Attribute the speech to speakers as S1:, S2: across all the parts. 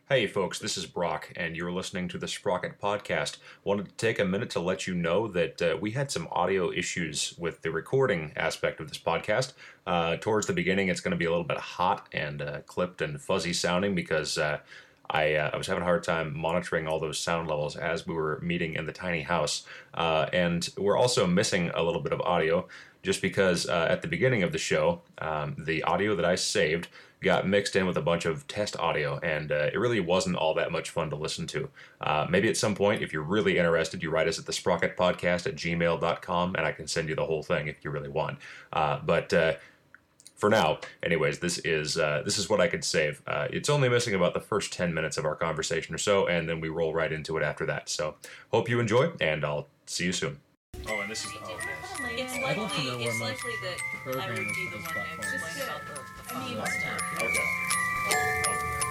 S1: Hey folks, this is Brock, and you're listening to the Sprocket Podcast. Wanted to take a minute to let you know that we had some audio issues with the recording aspect of this podcast. Towards the beginning, it's going to be a little bit hot and clipped and fuzzy sounding because I was having a hard time monitoring all those sound levels as we were meeting in the tiny house. And we're also missing a little bit of audio just because at the beginning of the show, the audio that I saved got mixed in with a bunch of test audio, and it really wasn't all that much fun to listen to. Maybe at some point, if you're really interested, you write us at the sprocketpodcast@gmail.com, and I can send you the whole thing if you really want. But for now, anyways, this is what I could save. It's only missing about the first 10 minutes of our conversation or so, and then we roll right into it after that. So hope you enjoy, and I'll see you soon. Oh, and this is
S2: It's likely that I would be the one to explain about the phone stuff.
S1: Okay.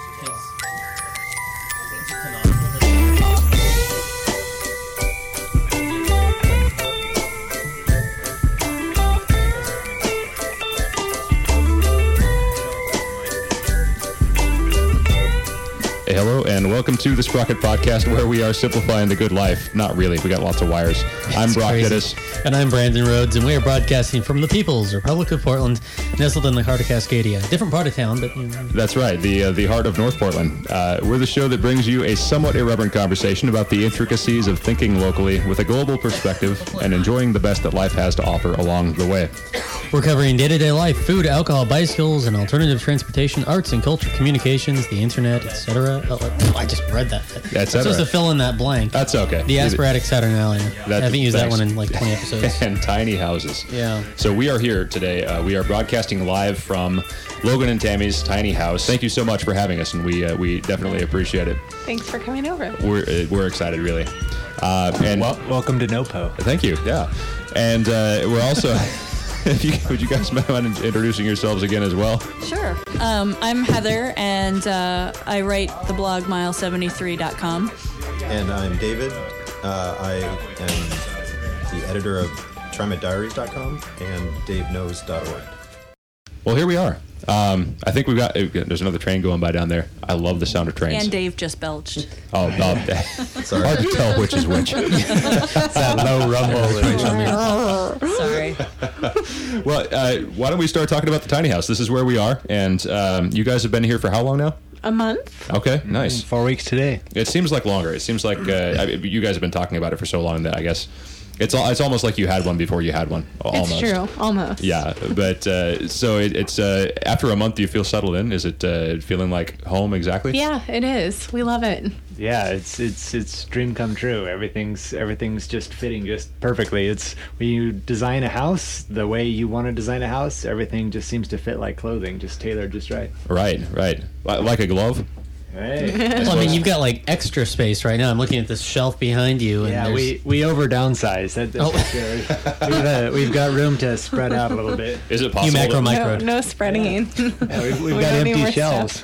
S1: Hello and welcome to the Sprocket Podcast, where we are simplifying the good life. Not really, we got lots of wires. I'm Brock Dittis.
S3: And I'm Brandon Rhodes, and we are broadcasting from the People's Republic of Portland, nestled in the heart of Cascadia. Different part of town, but...
S1: That's right, the heart of North Portland. We're the show that brings you a somewhat irreverent conversation about the intricacies of thinking locally with a global perspective and enjoying the best that life has to offer along the way.
S3: We're covering day-to-day life, food, alcohol, bicycles, and alternative transportation, arts and culture, communications, the internet, etc. Oh, I just read that. I'm supposed to fill in that blank.
S1: That's okay.
S3: The Aspiratic Saturnalia. I haven't used that one in like 20 episodes.
S1: And tiny houses.
S3: Yeah.
S1: So we are here today. We are broadcasting live from Logan and Tammy's tiny house. Thank you so much for having us, and we definitely appreciate it.
S4: Thanks for coming over.
S1: We're excited, really. And
S5: welcome to NOPO.
S1: Thank you. Yeah. And we're also... would you guys mind introducing yourselves again as well?
S2: Sure. I'm Heather, and I write the blog mile73.com.
S6: And I'm David. I am the editor of TryMyDiaries.com and DaveKnows.org.
S1: Well, here we are. I think we've got... There's another train going by down there. I love the sound of trains.
S2: And Dave just belched.
S1: Oh, sorry. Hard to tell which is which.
S5: That low rumble.
S2: Sorry.
S1: Well, why don't we start talking about the tiny house? This is where we are, and you guys have been here for how long now?
S4: A month.
S1: Okay, nice.
S5: 4 weeks today.
S1: It seems like longer. It seems like you guys have been talking about it for so long that I guess it's almost like you had one before you had one. Almost.
S4: It's true, almost.
S1: Yeah, but so it's after a month, do you feel settled in? Is it feeling like home exactly?
S4: Yeah, it is. We love it.
S5: Yeah, it's dream come true. Everything's just fitting just perfectly. It's when you design a house the way you want to design a house, everything just seems to fit like clothing, just tailored just right.
S1: Right. Like a glove.
S5: Hey.
S3: Well, I mean, you've got like extra space right now. I'm looking at this shelf behind you. And
S5: yeah, we over downsized. We've got room to spread out a little bit.
S1: Is it possible?
S3: You macro microed.
S4: No spreading.
S5: Yeah, we've got empty shelves.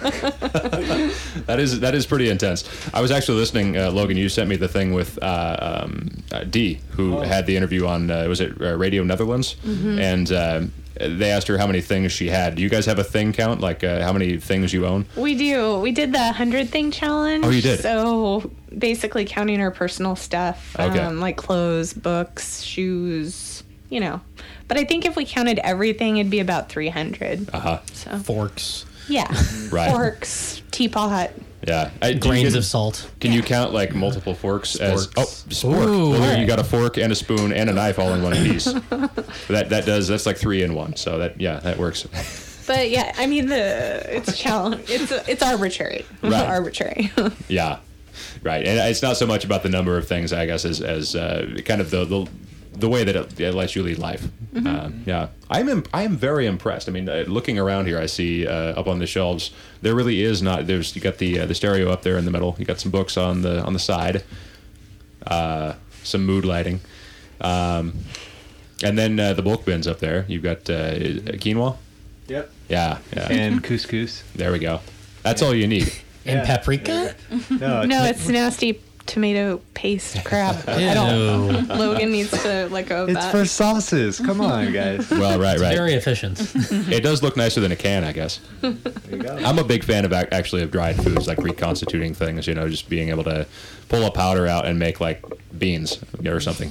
S1: That is pretty intense. I was actually listening, Logan. You sent me the thing with Dee, who had the interview on was it Radio Netherlands, and they asked her how many things she had. Do you guys have a thing count, like how many things you own?
S4: We do. We did the 100 thing challenge.
S1: Oh, you did?
S4: So basically counting our personal stuff,
S1: Okay.
S4: Like clothes, books, shoes, But I think if we counted everything, it'd be about 300. So
S3: Forks.
S4: yeah,
S1: Right.
S4: Forks, teapot.
S1: Yeah.
S3: Grains of salt.
S1: Can you count like multiple forks as spork?
S3: Ooh.
S1: Well, there you got a fork and a spoon and a knife all in one piece. That's like 3 in 1. So that works.
S4: But yeah, I mean it's challenge. It's arbitrary.
S1: Right.
S4: Arbitrary.
S1: Yeah. Right. And it's not so much about the number of things, I guess, as kind of the way that it lets you lead life. Yeah, I am very impressed. I mean, looking around here, I see up on the shelves there really is not. You got the stereo up there in the middle. You got some books on the side, some mood lighting, and then the bulk bins up there. You've got quinoa.
S5: Yep.
S1: Yeah.
S5: And couscous.
S1: There we go. That's all you need.
S3: And paprika?
S5: No,
S4: No, it's nasty tomato paste crap. I don't. Logan needs to let go of
S5: It's
S4: that.
S5: for sauces. Come on, guys.
S1: Well, right.
S3: Very efficient.
S1: It does look nicer than a can, I guess.
S5: There you go.
S1: I'm a big fan of actually of dried foods, like reconstituting things. Just being able to pull a powder out and make like beans or something.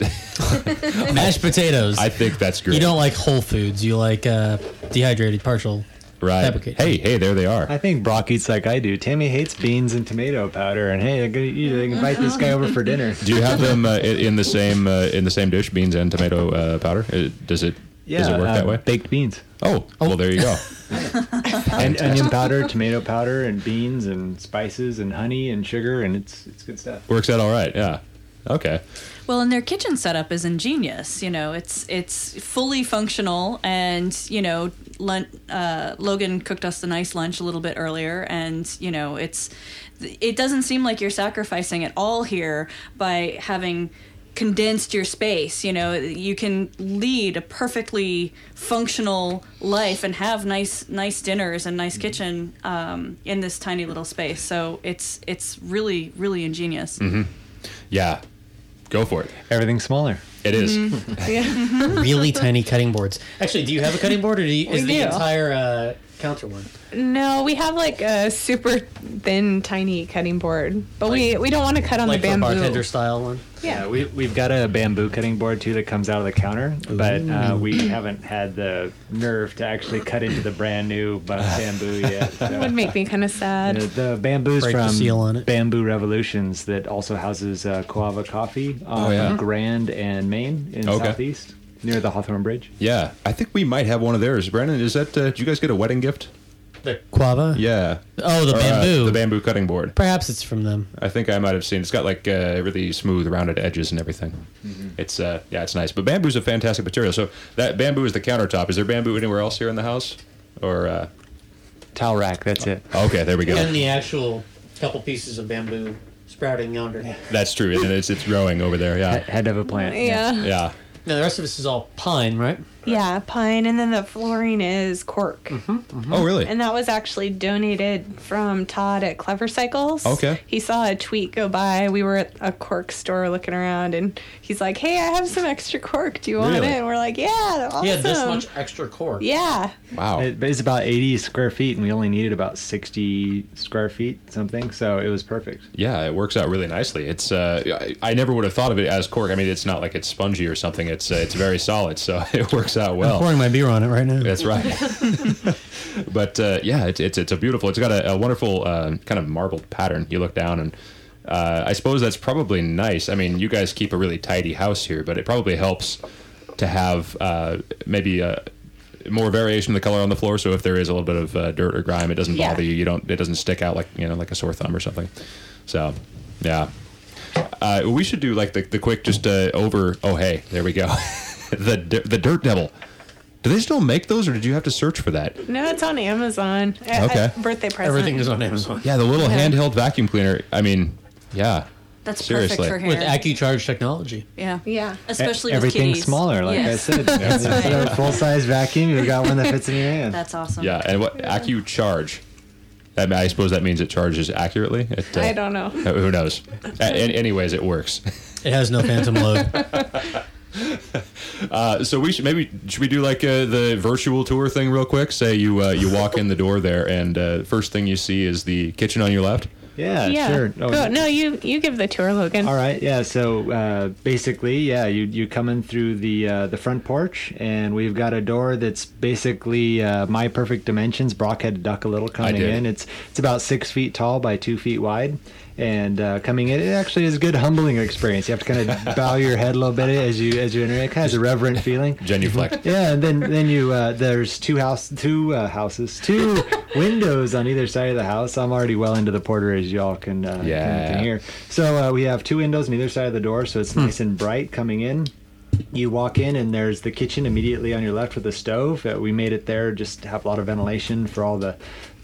S3: Mashed potatoes.
S1: I think that's great.
S3: You don't like whole foods. You like dehydrated, partial.
S1: Right.
S3: Fabricated.
S1: Hey, there they are.
S5: I think Brock eats like I do. Tammy hates beans and tomato powder, and hey, I'm gonna invite this guy over for dinner.
S1: Do you have them in the same dish, beans and tomato powder? Does it work that way?
S5: Baked beans.
S1: Oh, well, there you go.
S5: And onion powder, tomato powder, and beans and spices and honey and sugar, and it's good stuff.
S1: Works out all right. Yeah. Okay.
S2: Well, and their kitchen setup is ingenious. It's fully functional, and Logan cooked us a nice lunch a little bit earlier, and it doesn't seem like you're sacrificing at all here by having condensed your space. You can lead a perfectly functional life and have nice dinners and nice kitchen in this tiny little space. So it's really, really ingenious.
S1: Mm-hmm. Yeah. Go for it.
S5: Everything's smaller.
S1: It is.
S4: Yeah.
S3: Really tiny cutting boards. Actually, do you have a cutting board, or is the
S4: do.
S3: entire counter one?
S4: No, we have like a super thin, tiny cutting board, but we don't want to cut on
S3: Like
S4: the
S3: the
S4: bamboo.
S3: bartender style one?
S4: Yeah.
S5: We've got a bamboo cutting board too that comes out of the counter, but we haven't had the nerve to actually cut into the brand new bamboo yet. So.
S4: That would make me kind of sad.
S5: The bamboo's
S3: Break the
S5: from
S3: seal on it.
S5: Bamboo Revolutions that also houses Coava Coffee on Grand and Main in Southeast near the Hawthorne Bridge.
S1: Yeah. I think we might have one of theirs. Brandon, is that? Did you guys get a wedding gift?
S3: The Quava?
S1: Yeah.
S3: Oh, the bamboo.
S1: The bamboo cutting board.
S3: Perhaps it's from them.
S1: I think I might have seen. It's got like really smooth, rounded edges and everything. Mm-hmm. It's it's nice. But bamboo's a fantastic material. So that bamboo is the countertop. Is there bamboo anywhere else here in the house, or
S5: towel rack? That's it.
S1: Okay, there we go.
S3: And the actual couple pieces of bamboo sprouting yonder.
S1: That's true. And it's growing over there. Yeah.
S5: Head of a plant.
S4: Yeah.
S1: Yeah.
S3: Now the rest of this is all pine, right?
S4: Yeah, pine, and then the flooring is cork.
S1: Oh, really?
S4: And that was actually donated from Todd at Clever Cycles.
S1: Okay.
S4: He saw a tweet go by. We were at a cork store looking around, and he's like, "Hey, I have some extra cork. Do you want
S1: Really?
S4: it?" And we're like, "Yeah, awesome."
S3: He had this much extra cork.
S4: Yeah.
S1: Wow.
S5: It's about 80 square feet, and we only needed about 60 square feet, something. So it was perfect.
S1: Yeah, it works out really nicely. It's I never would have thought of it as cork. I mean, it's not like it's spongy or something. It's very solid, so it works out
S3: I'm
S1: well.
S3: pouring my beer on it right now.
S1: That's right. But yeah, it's a beautiful. It's got a wonderful kind of marbled pattern. You look down, and I suppose that's probably nice. I mean, you guys keep a really tidy house here, but it probably helps to have maybe more variation in the color on the floor. So if there is a little bit of dirt or grime, it doesn't bother you. It doesn't stick out like like a sore thumb or something. So yeah. We should do like the quick just over. Oh hey, there we go. the Dirt Devil. Do they still make those, or did you have to search for that?
S4: No, it's on Amazon.
S1: Okay.
S4: Birthday present.
S3: Everything is on Amazon.
S1: Yeah, the little handheld vacuum cleaner. I mean, yeah.
S2: That's
S1: Seriously.
S2: perfect for hair.
S3: With AccuCharge technology.
S2: Yeah.
S4: Yeah.
S2: Especially with
S5: Everything's
S2: kitties.
S5: smaller, like
S2: Yes.
S5: I said.
S2: That's
S5: Instead of
S2: right.
S5: a full-size vacuum, you've got one that fits in your hand.
S2: That's awesome.
S1: Yeah, and what AccuCharge? I suppose that means it charges accurately.
S4: I don't know.
S1: Who knows? Anyways, it works.
S3: It has no phantom load.
S1: So should we do like the virtual tour thing real quick? Say you walk in the door there, and first thing you see is the kitchen on your left.
S5: Yeah,
S4: Yeah.
S5: sure.
S4: Go, no, you give the tour, Logan.
S5: All right, yeah. So basically, yeah, you come in through the front porch, and we've got a door that's basically my perfect dimensions. Brock had to duck a little coming
S1: did.
S5: in. It's about 6 feet tall by 2 feet wide. And coming in, it actually is a good humbling experience. You have to kind of bow your head a little bit as you enter. It kind of has a reverent feeling.
S1: Genuflect.
S5: Yeah, and then you there's two windows on either side of the house. I'm already well into the porter, as y'all can hear. So we have two windows on either side of the door, so it's nice and bright coming in. You walk in, and there's the kitchen immediately on your left with the stove. We made it there just to have a lot of ventilation for all the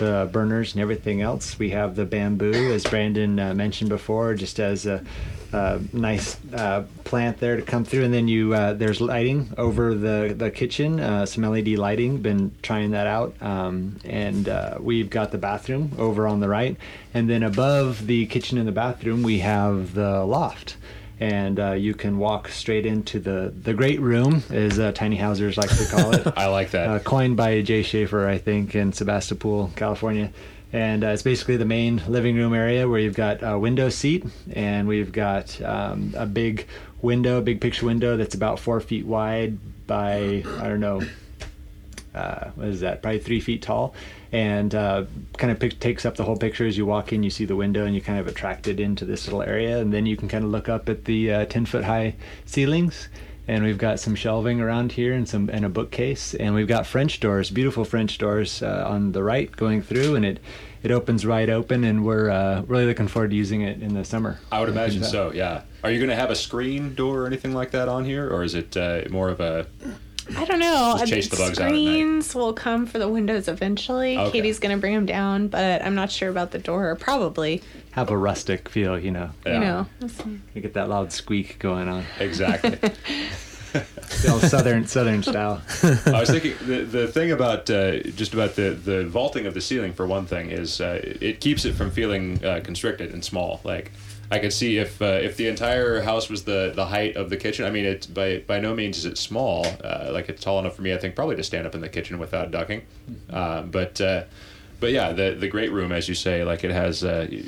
S5: the burners and everything else. We have the bamboo, as Brandon mentioned before, just as a nice plant there to come through. And then there's lighting over the kitchen, some LED lighting. Been trying that out. And we've got the bathroom over on the right. And then above the kitchen and the bathroom, we have the loft. And you can walk straight into the great room, as tiny housers like to call it.
S1: I like that.
S5: Coined by Jay Schaefer, I think, in Sebastopol, California. And it's basically the main living room area where you've got a window seat, and we've got a big picture window that's about 4 feet wide by, I don't know, what is that, probably 3 feet tall, and kind of takes up the whole picture. As you walk in, you see the window, and you kind of attracted into this little area, and then you can kind of look up at the 10-foot high ceilings. And we've got some shelving around here and a bookcase, and we've got French doors, beautiful French doors on the right going through, and it opens wide open, and we're really looking forward to using it in the summer.
S1: I would imagine so, yeah. Are you going to have a screen door or anything like that on here, or is it more of a...
S4: I don't know.
S1: Just chase the bugs out at night?
S4: Screens will come for the windows eventually.
S1: Okay.
S4: Katie's going to bring them down, but I'm not sure about the door. Probably.
S5: Have a rustic feel, you know.
S1: Yeah.
S4: You know.
S5: You get that loud squeak going on.
S1: Exactly.
S5: The old southern style.
S1: I was thinking the thing about just about the vaulting of the ceiling, for one thing, is it keeps it from feeling constricted and small. Like, I could see if the entire house was the height of the kitchen. I mean, it's by no means is it small. Like, it's tall enough for me, I think, probably to stand up in the kitchen without ducking. But yeah, the great room, as you say, like, it has.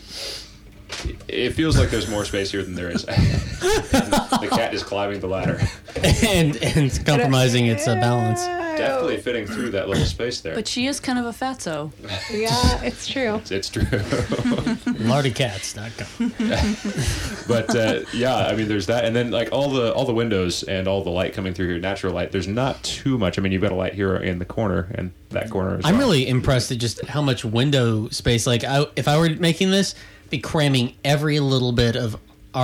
S1: It feels like there's more space here than there is. The cat is climbing the ladder
S3: and compromising its balance.
S1: Definitely fitting through that little space there.
S2: But she is kind of a fatso.
S4: Yeah, it's true.
S1: It's true.
S3: LardyCats.com.
S1: But yeah, I mean, there's that, and then like all the windows and all the light coming through here, natural light. There's not too much. I mean, you've got a light here in the corner and that corner as well.
S3: I'm really impressed at just how much window space. Like, if I were making this, I'd be cramming every little bit of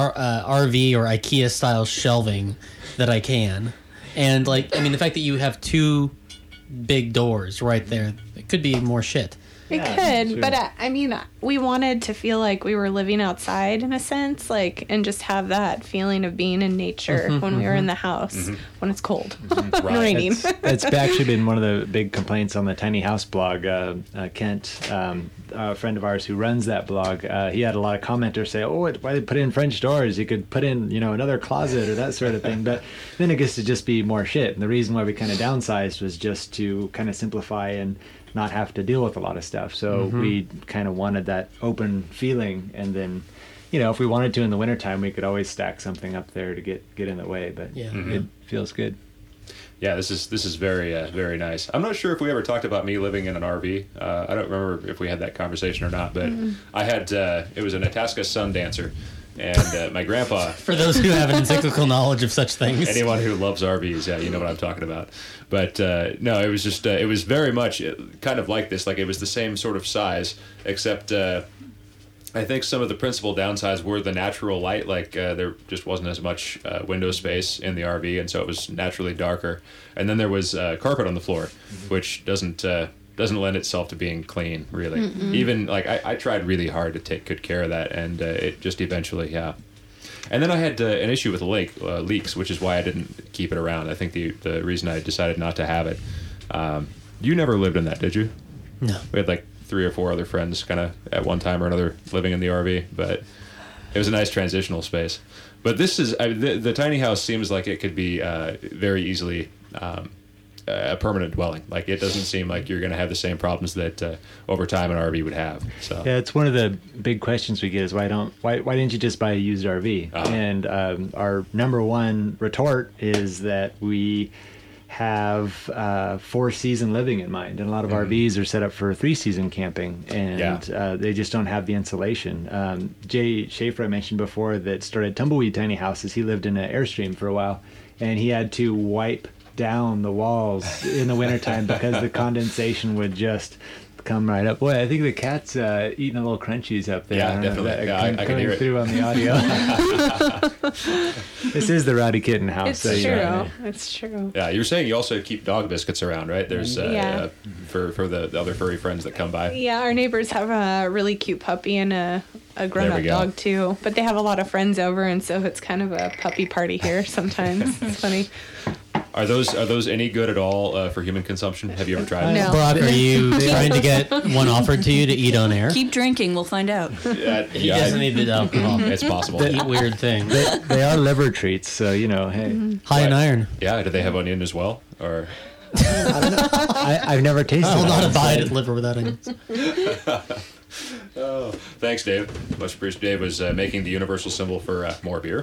S3: RV or IKEA style shelving that I can. And, like, I mean, the fact that you have two big doors right there, it could be more shit.
S4: It could, but I mean, we wanted to feel like we were living outside in a sense, like, and just have that feeling of being in nature when we were in the house when it's cold and raining.
S5: It's actually been one of the big complaints on the Tiny House blog. Kent, a friend of ours who runs that blog, he had a lot of commenters say, "Oh, why they put in French doors? You could put in, another closet or that sort of thing." But then it gets to just be more shit. And the reason why we kind of downsized was just to kind of simplify and not have to deal with a lot of stuff. So we kind of wanted that open feeling, and then if we wanted to in the wintertime, we could always stack something up there to get in the way, but it feels good.
S1: Yeah, this is very very nice. I'm not sure if we ever talked about me living in an RV. I don't remember if we had that conversation or not, but I had it was an Itasca Sundancer. And my grandpa...
S3: For those who have an encyclical knowledge of such things.
S1: Anyone who loves RVs, yeah, you know what I'm talking about. But no, it was just... it was very much kind of like this. Like, it was the same sort of size, except I think some of the principal downsides were the natural light. Like, there just wasn't as much window space in the RV, and so it was naturally darker. And then there was carpet on the floor, which doesn't lend itself to being clean, really. Even, like, I tried really hard to take good care of that, and it just eventually, yeah. And then I had an issue with leaks, which is why I didn't keep it around. I think the reason I decided not to have it. You never lived in that, did you?
S3: No.
S1: We had, like, 3 or 4 other friends kind of at one time or another living in the RV, but it was a nice transitional space. But this is, the tiny house seems like it could be very easily... a permanent dwelling. Like, it doesn't seem like you're going to have the same problems that over time an RV would have. So
S5: yeah, it's one of the big questions we get is why didn't you just buy a used RV? And our number one retort is that we have 4-season living in mind, and a lot of RVs are set up for 3-season camping, and they just don't have the insulation. Jay Schaefer, I mentioned before, that started Tumbleweed Tiny Houses. He lived in an Airstream for a while, and he had to wipe down the walls in the wintertime because the condensation would just come right up. Boy, I think the cat's eating a little crunchies up there.
S1: Yeah,
S5: I don't know if
S1: definitely.
S5: that
S1: Yeah, I can hear it.
S5: through on the audio. This is the Rowdy Kitten house.
S4: It's
S5: so, you
S4: true.
S5: know,
S4: It's true.
S1: Yeah, you were saying you also keep dog biscuits around, right? There's
S4: Yeah.
S1: for the other furry friends that come by.
S4: Yeah, our neighbors have a really cute puppy and a grown-up
S1: go.
S4: dog too. But they have a lot of friends over, and so it's kind of a puppy party here sometimes. It's funny.
S1: Are those any good at all for human consumption? Have you ever tried?
S4: No.
S3: Brock, are you trying to get one offered to you to eat on air?
S2: Keep drinking. We'll find out.
S3: He doesn't need the alcohol.
S1: It's possible.
S3: Eat weird things.
S5: they are liver treats, so you know, hey.
S3: High in iron.
S1: Yeah. Do they have onion as well, or?
S5: I've never tasted
S3: I will not
S5: it.
S3: abide at liver without onions.
S1: Oh, thanks, Dave. Much appreciated. Dave was making the universal symbol for more beer.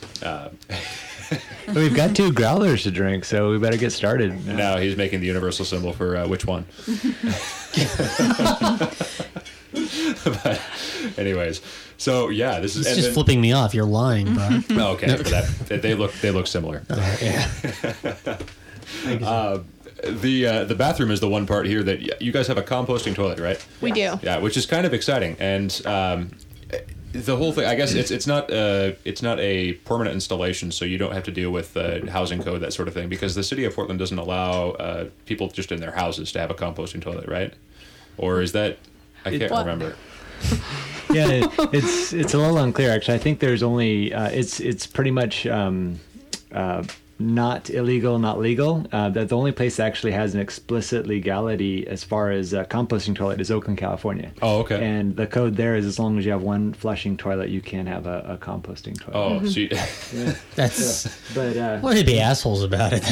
S5: We've got 2 growlers to drink, so we better get started.
S1: Now he's making the universal symbol for which one. But anyways, so yeah, this is
S3: It's just flipping me off. You're lying, bro.
S1: Oh, okay, they look similar. The bathroom is the one part here that you guys have a composting toilet, right?
S4: We do.
S1: Yeah, which is kind of exciting, and the whole thing. I guess it's not a permanent installation, so you don't have to deal with housing code, that sort of thing, because the city of Portland doesn't allow people just in their houses to have a composting toilet, right? Or is that? I can't remember.
S5: Yeah, it's a little unclear actually. I think there's only it's pretty much not illegal, not legal. That the only place that actually has an explicit legality as far as composting toilet is Oakland, California.
S1: Oh, okay.
S5: And the code there is as long as you have one flushing toilet, you can have a composting toilet.
S1: Oh, so you,
S3: That's.
S5: But
S3: Why would they be assholes about it?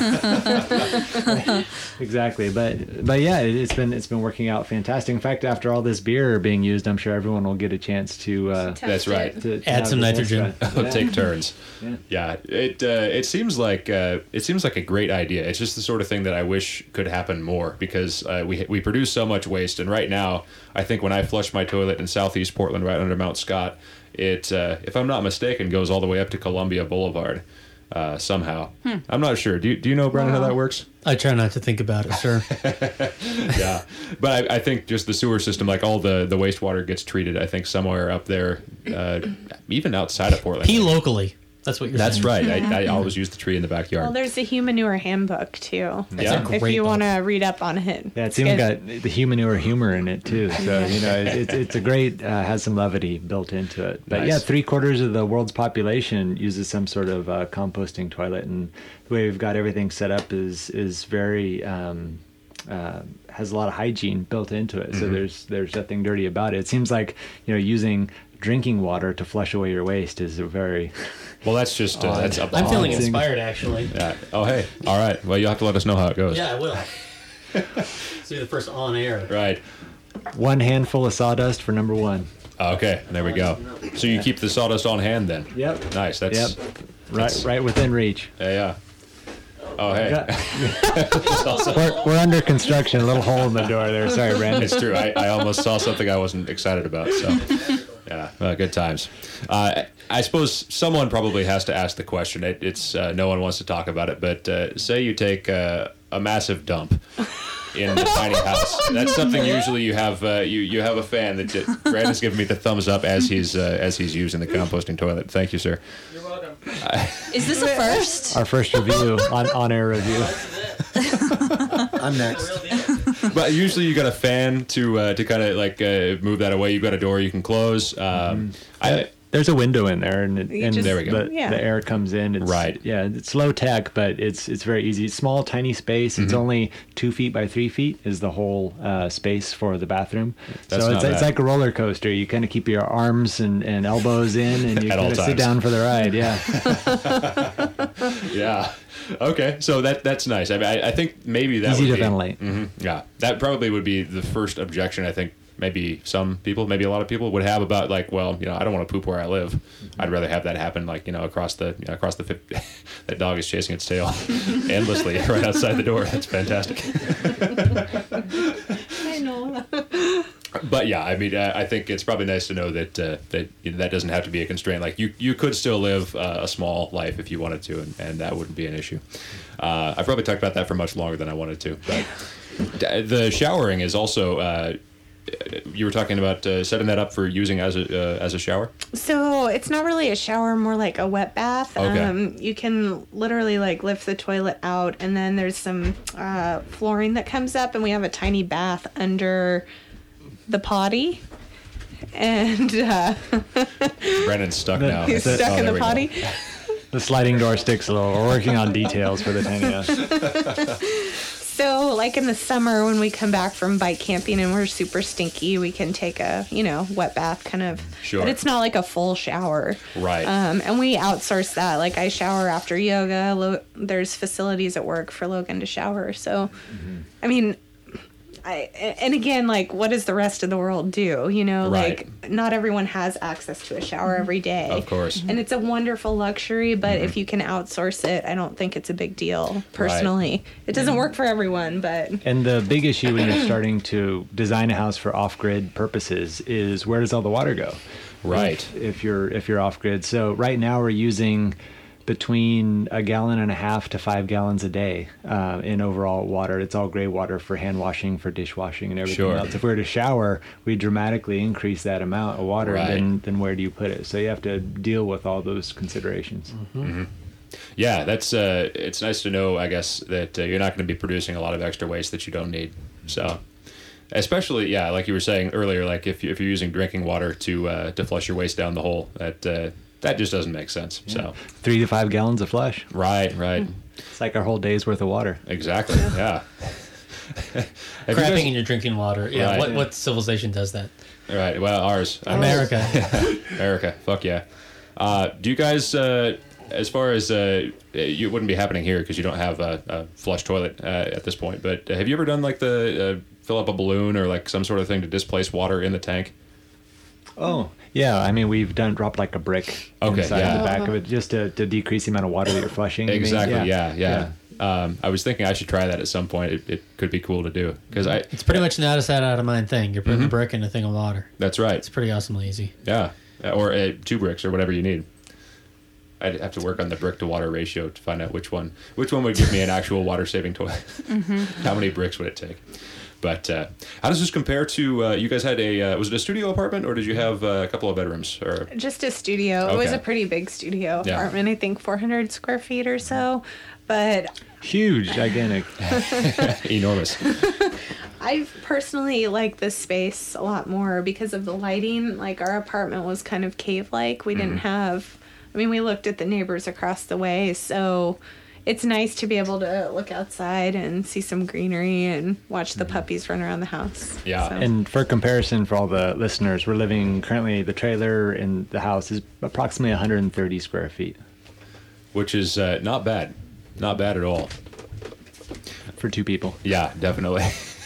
S5: exactly. But yeah, it's been working out fantastic. In fact, after all this beer being used, I'm sure everyone will get a chance to.
S1: that's right.
S5: to
S3: Add
S5: have
S3: some
S5: the
S3: nitrogen.
S5: test run.
S1: Take turns.
S5: Yeah.
S1: It seems like a great idea. It's just the sort of thing that I wish could happen more, because we produce so much waste, and right now I think when I flush my toilet in Southeast Portland, right under Mount Scott, it if I'm not mistaken goes all the way up to Columbia Boulevard somehow. I'm not sure. Do you know, Brennan, how that works?
S3: I try not to think about it, sir.
S1: Yeah, but I think just the sewer system, like all the wastewater gets treated, I think somewhere up there, even outside of Portland.
S3: Pee locally. That's what you're
S1: That's
S3: saying.
S1: right. I always use the tree in the backyard.
S4: Well, there's the Humanure Handbook too.
S1: Yeah.
S3: a
S4: If
S3: great
S4: you
S3: book.
S4: want to read up on it.
S5: Yeah, it's
S4: good.
S5: even got the humanure humor in it too. So you know, it's a great has some levity built into it. But
S1: Nice.
S5: yeah, 3/4 of the world's population uses some sort of composting toilet, and the way we've got everything set up is very has a lot of hygiene built into it. So there's nothing dirty about it. It seems like using drinking water to flush away your waste is a very
S1: Well, that's just that's up.
S3: I'm feeling
S5: Thing.
S3: inspired, actually.
S1: Yeah. Oh, hey. All right. Well, you'll have to let us know how it goes.
S3: Yeah, I will. See the first on air.
S1: Right.
S5: one handful of sawdust for number 1.
S1: Okay. There we go. So you keep the sawdust on hand then.
S5: Yep.
S1: Nice. That's
S5: Yep. Right within reach.
S1: yeah. Oh, hey.
S5: We're under construction. A little hole in the door there. Sorry, Brandon.
S1: It's true. I almost saw something I wasn't excited about. So, yeah, good times. I suppose someone probably has to ask the question. It's no one wants to talk about it, but say you take a massive dump in the tiny house. That's something usually you have you have a fan that Brandon's giving me the thumbs up as he's using the composting toilet. Thank you, sir.
S3: You're welcome.
S2: Is this a first?
S5: Our first review on-air review.
S6: I'm next.
S1: But usually you got a fan to kind of like move that away. You've got a door you can close.
S5: There's a window in there, and
S4: just-
S1: there we go.
S5: The air comes in. It's,
S1: Right.
S5: Yeah, it's low tech, but it's very easy. Small, tiny space. It's only 2 feet by 3 feet is the whole space for the bathroom.
S1: That's
S5: so
S1: not
S5: it's
S1: bad.
S5: like a roller coaster. You kind of keep your arms and elbows in, and you
S1: At all
S5: kind of sit
S1: times.
S5: down for the ride. Yeah.
S1: Yeah. Okay. So that's nice. I think maybe that
S5: Easy
S1: would
S5: to
S1: be,
S5: ventilate.
S1: Yeah. That probably would be the first objection. I think maybe some people, maybe a lot of people would have about like, well, I don't want to poop where I live. I'd rather have that happen like across the that dog is chasing its tail endlessly right outside the door. That's fantastic.
S4: I know.
S1: But But yeah, I mean, I think it's probably nice to know that that doesn't have to be a constraint. Like you could still live a small life if you wanted to, and that wouldn't be an issue. I probably talked about that for much longer than I wanted to. But the showering is also. You were talking about setting that up for using as a shower?
S4: So it's not really a shower, more like a wet bath.
S1: Okay.
S4: You can literally like lift the toilet out, and then there's some flooring that comes up, and we have a tiny bath under the potty. And
S1: Brennan's stuck now.
S4: he's stuck in the potty.
S5: The sliding door sticks a little. We're working on details for the tiny house.
S4: So, like in the summer when we come back from bike camping and we're super stinky, we can take a, wet bath kind of.
S1: Sure.
S4: But it's not like a full shower.
S1: Right.
S4: And we outsource that. Like I shower after yoga. There's facilities at work for Logan to shower. So, I mean, and again, like, what does the rest of the world do?
S1: Right.
S4: Like, not everyone has access to a shower every day.
S1: Of course.
S4: And it's a wonderful luxury, but if you can outsource it, I don't think it's a big deal, personally. It doesn't work for everyone, but...
S5: And the big issue when you're starting to design a house for off-grid purposes is where does all the water go?
S1: Right.
S5: If you're off-grid. So right now we're using between 1.5 gallons to 5 gallons a day in overall water. It's all gray water for hand washing, for dishwashing, and everything
S1: Sure.
S5: else. If we were to shower, we dramatically increase that amount of water.
S1: Right.
S5: And then where do you put it? So you have to deal with all those considerations.
S1: Yeah, that's it's nice to know, I guess, that you're not going to be producing a lot of extra waste that you don't need. So, especially, yeah, like you were saying earlier, like if you're using drinking water to flush your waste down the hole, that just doesn't make sense.
S5: Yeah.
S1: So
S5: 3 to 5 gallons of flush.
S1: right,
S5: It's like our whole day's worth of water.
S1: exactly, yeah. Have you
S3: Crapping
S1: guys-
S3: in your drinking water. Yeah.
S1: Right.
S3: What civilization does that?
S1: Right. Well, ours.
S3: America.
S1: America. Fuck yeah. Do you guys, as far as it wouldn't be happening here because you don't have a flush toilet at this point, but have you ever done like the fill up a balloon or like some sort of thing to displace water in the tank?
S5: Oh, yeah. I mean, we've dropped like a brick
S1: Okay,
S5: inside
S1: yeah.
S5: the back of it just to decrease the amount of water that you're flushing. you mean?
S1: Exactly. Yeah. I was thinking I should try that at some point. It could be cool to do because
S3: It's pretty much an out of sight, out of mind thing. You're putting a brick in a thing of water.
S1: That's right.
S3: It's pretty awesomely easy.
S1: Yeah. Or 2 bricks or whatever you need. I'd have to work on the brick to water ratio to find out which one would give me an actual water saving toilet. How many bricks would it take? But how does this compare to you guys had was it a studio apartment or did you have a couple of bedrooms or
S4: Just a studio. It was
S1: Okay.
S4: a pretty big studio
S1: Yeah.
S4: apartment, I think 400 square feet or so. But
S5: Huge, gigantic.
S1: enormous?
S4: I personally like this space a lot more because of the lighting. Like our apartment was kind of cave-like. We didn't have, we looked at the neighbors across the way, so it's nice to be able to look outside and see some greenery and watch the puppies run around the house.
S1: Yeah.
S4: So-
S5: And for comparison, for all the listeners, we're living currently, the trailer in the house is approximately 130 square feet
S1: Which is not bad. Not bad at all.
S5: for 2 people.
S1: Yeah, definitely.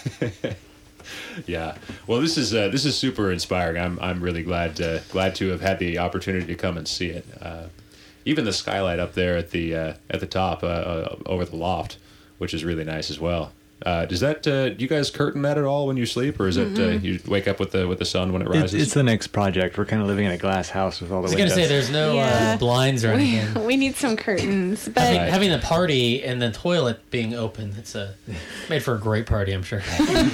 S1: Yeah. Well, this is super inspiring. I'm really glad to have had the opportunity to come and see it. Even the skylight up there at the top over the loft, which is really nice as well. Does that do you guys curtain that at all when you sleep, or is it you wake up with the sun when it rises?
S5: It's the next project. We're kind of living in a glass house with all the
S3: I was
S5: windows.
S3: gonna say there's no
S4: Yeah.
S3: blinds or anything.
S4: we need some curtains, but
S1: Right.
S3: Having the party and the toilet being open, it's made for a great party, I'm sure.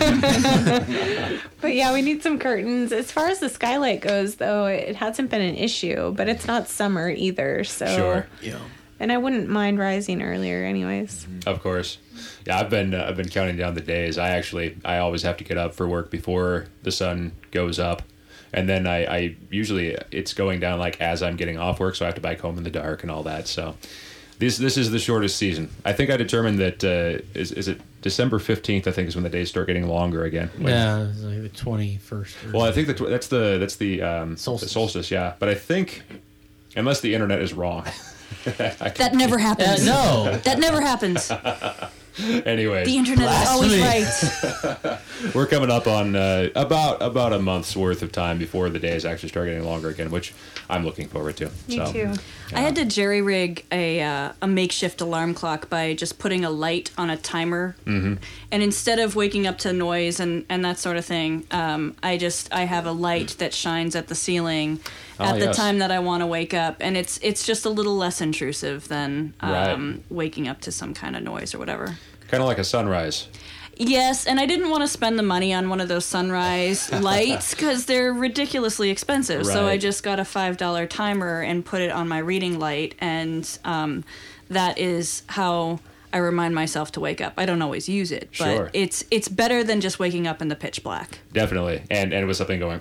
S4: But yeah, we need some curtains. As far as the skylight goes, though, it hasn't been an issue, but it's not summer either. So
S1: Sure.
S3: Yeah.
S4: And I wouldn't mind rising earlier, anyways.
S1: Of course. Yeah, I've been counting down the days. I always have to get up for work before the sun goes up, and then I usually it's going down like as I'm getting off work, so I have to bike home in the dark and all that. So this is the shortest season. I think I determined that is it December 15th? I think is when the days start getting longer again.
S3: Yeah, it's like the 21st.
S1: Well, I think that's the solstice. Yeah, but I think unless the internet is wrong.
S2: That never happens.
S3: No.
S2: That never happens.
S1: Anyways,
S2: The internet is always right.
S1: we're coming up on about a month's worth of time before the days actually start getting longer again, which I'm looking forward to.
S4: Me too.
S2: I had to jerry rig a makeshift alarm clock by just putting a light on a timer, and instead of waking up to noise and that sort of thing, I have a light that shines at the ceiling at the time that I want to wake up, and it's just a little less intrusive than waking up to some kind of noise or whatever.
S1: Kind of like a sunrise.
S2: Yes, and I didn't want to spend the money on one of those sunrise lights because they're ridiculously expensive. So I just got a $5 timer and put it on my reading light, and that is how I remind myself to wake up. I don't always use it, but it's better than just waking up in the pitch black.
S1: Definitely, and with something going.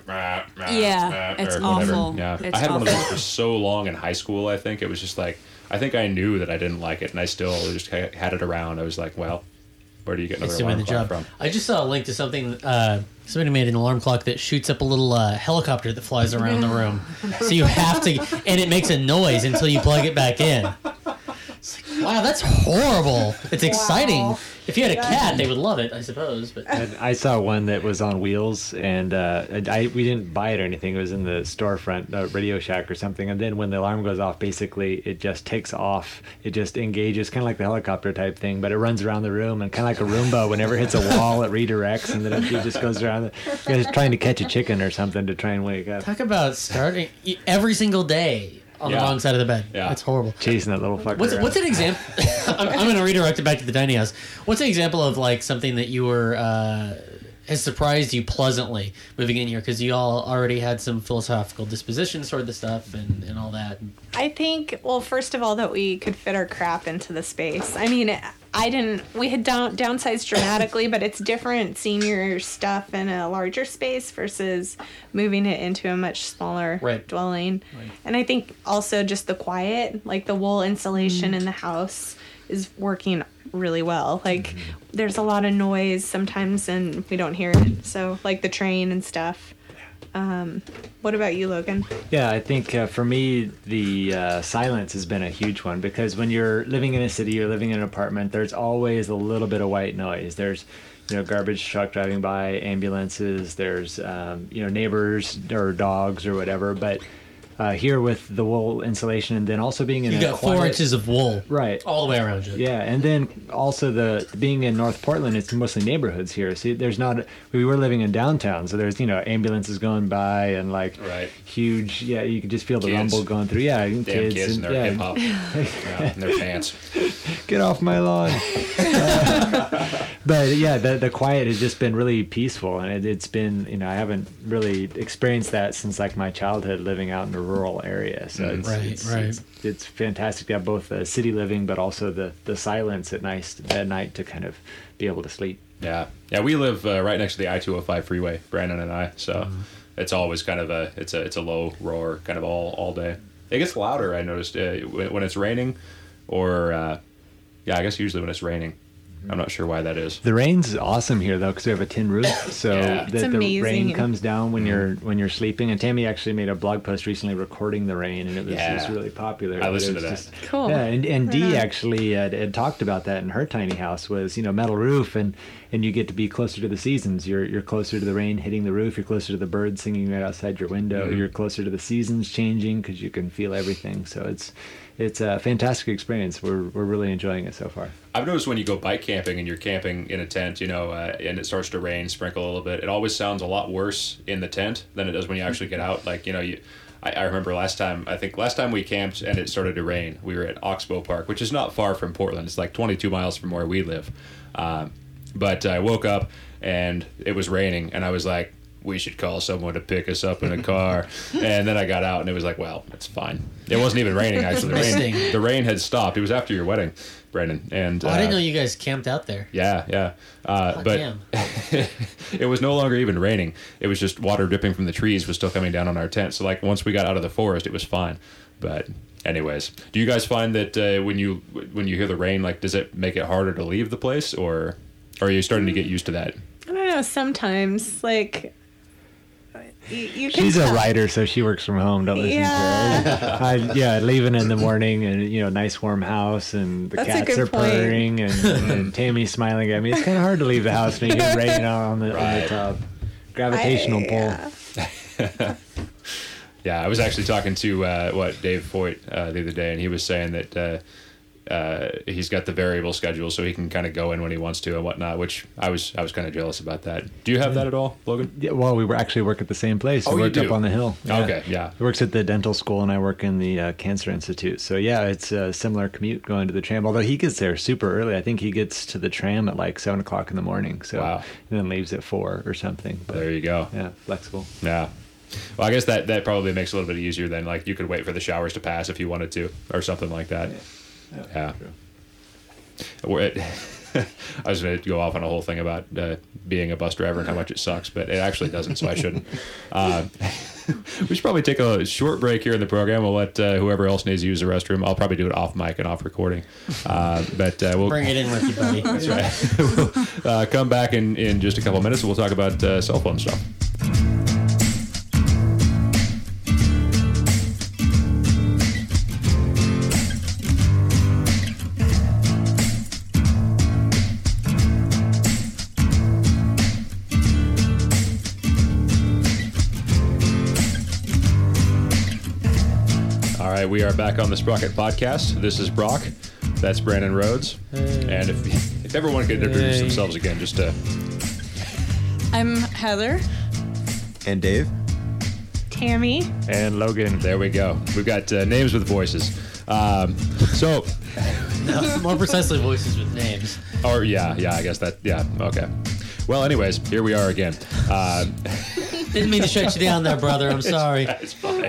S2: It's awful.
S1: Yeah,
S2: it's
S1: I had one of
S2: awful.
S1: those for so long in high school. I think it was just like I think I knew that I didn't like it, and I still just had it around. I was like, well, where do you get another
S3: It's doing
S1: alarm
S3: the
S1: clock
S3: job.
S1: from?
S3: I just saw a link to something. Somebody made an alarm clock that shoots up a little helicopter that flies around the room. So you have to, and it makes a noise until you plug it back in. It's like, wow, that's horrible. It's exciting. If you had a cat, they would love it, I suppose. But
S5: And I saw one that was on wheels, and we didn't buy it or anything. It was in the storefront, Radio Shack or something. And then when the alarm goes off, basically it just takes off. It just engages, kind of like the helicopter type thing, but it runs around the room, and kind of like a Roomba. Whenever it hits a wall, it redirects, and then it just goes around. It's trying to catch a chicken or something to try and wake up.
S3: talk about starting every single day on the wrong side of the bed.
S1: Yeah.
S3: That's horrible.
S5: Chasing that little fucker.
S3: What's an example? I'm going to redirect it back to the tiny house. What's an example of like something that you were has surprised you pleasantly moving in here? Because you all already had some philosophical dispositions toward the stuff and all that.
S4: I think, well, first of all, that we could fit our crap into the space. I mean, we had downsized dramatically, but it's different seeing your stuff in a larger space versus moving it into a much smaller dwelling. Right. And I think also just the quiet, like the wool insulation in the house is working really well. Like there's a lot of noise sometimes and we don't hear it. So like the train and stuff. What about you, Logan?
S5: Yeah, I think for me, the silence has been a huge one because when you're living in a city or living in an apartment, there's always a little bit of white noise. There's, garbage truck driving by, ambulances, there's, neighbors or dogs or whatever. But here with the wool insulation and then also being in
S3: you got 4 inches of wool all the way around you.
S5: Yeah, and then also the being in North Portland, it's mostly neighborhoods here. See, there's not, we were living in downtown, so there's, ambulances going by and like huge, you could just feel the rumble going through. Yeah,
S1: Damn kids in their hip-hop in their pants.
S5: Get off my lawn. But yeah, the quiet has just been really peaceful, and it's been, I haven't really experienced that since like my childhood living out in a rural area. So it's fantastic to have both the city living, but also the silence at night to kind of be able to sleep.
S1: Yeah, we live right next to the I-205 freeway, Brandon and I. So it's always kind of it's a low roar kind of all day. It gets louder. I noticed when it's raining, or I guess usually when it's raining. I'm not sure why that is. The
S5: rain's awesome here though, because we have a tin roof, so the rain comes down when you're sleeping. And Tammy actually made a blog post recently recording the rain, and it was really popular.
S1: I listened to that.
S4: Cool.
S5: Yeah, and Dee actually had talked about that in her tiny house. Was metal roof, and you get to be closer to the seasons. You're closer to the rain hitting the roof. You're closer to the birds singing right outside your window. You're closer to the seasons changing because you can feel everything. So it's a fantastic experience. We're really enjoying it so far.
S1: I've noticed when you go bike camping and you're camping in a tent, and it starts to rain, sprinkle a little bit, it always sounds a lot worse in the tent than it does when you actually get out. Like, I remember last time we camped and it started to rain, we were at Oxbow Park, which is not far from Portland. It's like 22 miles from where we live. But I woke up and it was raining, and I was like, we should call someone to pick us up in a car. And then I got out and it was like, well, it's fine. It wasn't even raining, actually. The rain had stopped. It was after your wedding, Brendan. And
S3: I didn't know you guys camped out there.
S1: Yeah. But it was no longer even raining. It was just water dripping from the trees was still coming down on our tent. So like once we got out of the forest, it was fine. But anyways, do you guys find that when you hear the rain, like, does it make it harder to leave the place, or are you starting to get used to that?
S4: I don't know. Sometimes, like, You can
S5: She's a
S4: tell.
S5: writer, so she works from home. Don't listen to her. Leaving in the morning, and nice warm house, and the
S4: That's a
S5: cats
S4: good
S5: are
S4: point.
S5: purring, and Tammy's smiling at me. It's kind of hard to leave the house when you hear rain on the top. Gravitational pull.
S1: Yeah, I was actually talking to Dave Foyt the other day, and he was saying that he's got the variable schedule, so he can kind of go in when he wants to and whatnot. Which I was kind of jealous about that. Do you have that at all, Logan?
S5: Yeah, well, we actually work at the same place.
S1: Oh,
S5: We
S1: you
S5: work
S1: do?
S5: up on the hill.
S1: Okay, yeah.
S5: He works at the dental school, and I work in the cancer institute. So yeah, it's a similar commute going to the tram. Although he gets there super early. I think he gets to the tram at like 7 o'clock in the morning. So
S1: Wow.
S5: and then leaves at 4 or something. But
S1: There you go.
S5: yeah, flexible.
S1: Yeah. Well, I guess that probably makes it a little bit easier than like you could wait for the showers to pass if you wanted to or something like that. Yeah. I was going to go off on a whole thing about being a bus driver and how much it sucks, but it actually doesn't, so I shouldn't. We should probably take a short break here in the program. We'll let whoever else needs to use the restroom. I'll probably do it off mic and off recording. But we'll
S3: Bring it in with you, buddy.
S1: That's right. We'll come back in just a couple of minutes and we'll talk about cell phone stuff. All right, we are back on the Sprocket Podcast. This is Brock. That's Brandon Rhodes. And if everyone could introduce themselves again, just to...
S2: I'm Heather.
S6: And Dave.
S4: Tammy.
S5: And Logan.
S1: There we go. We've got names with voices. So,
S3: More precisely, voices with names.
S1: or yeah, I guess that, yeah, okay. Well, anyways, here we are again.
S3: Didn't mean to shut you down there, brother. I'm sorry.
S1: It's fine.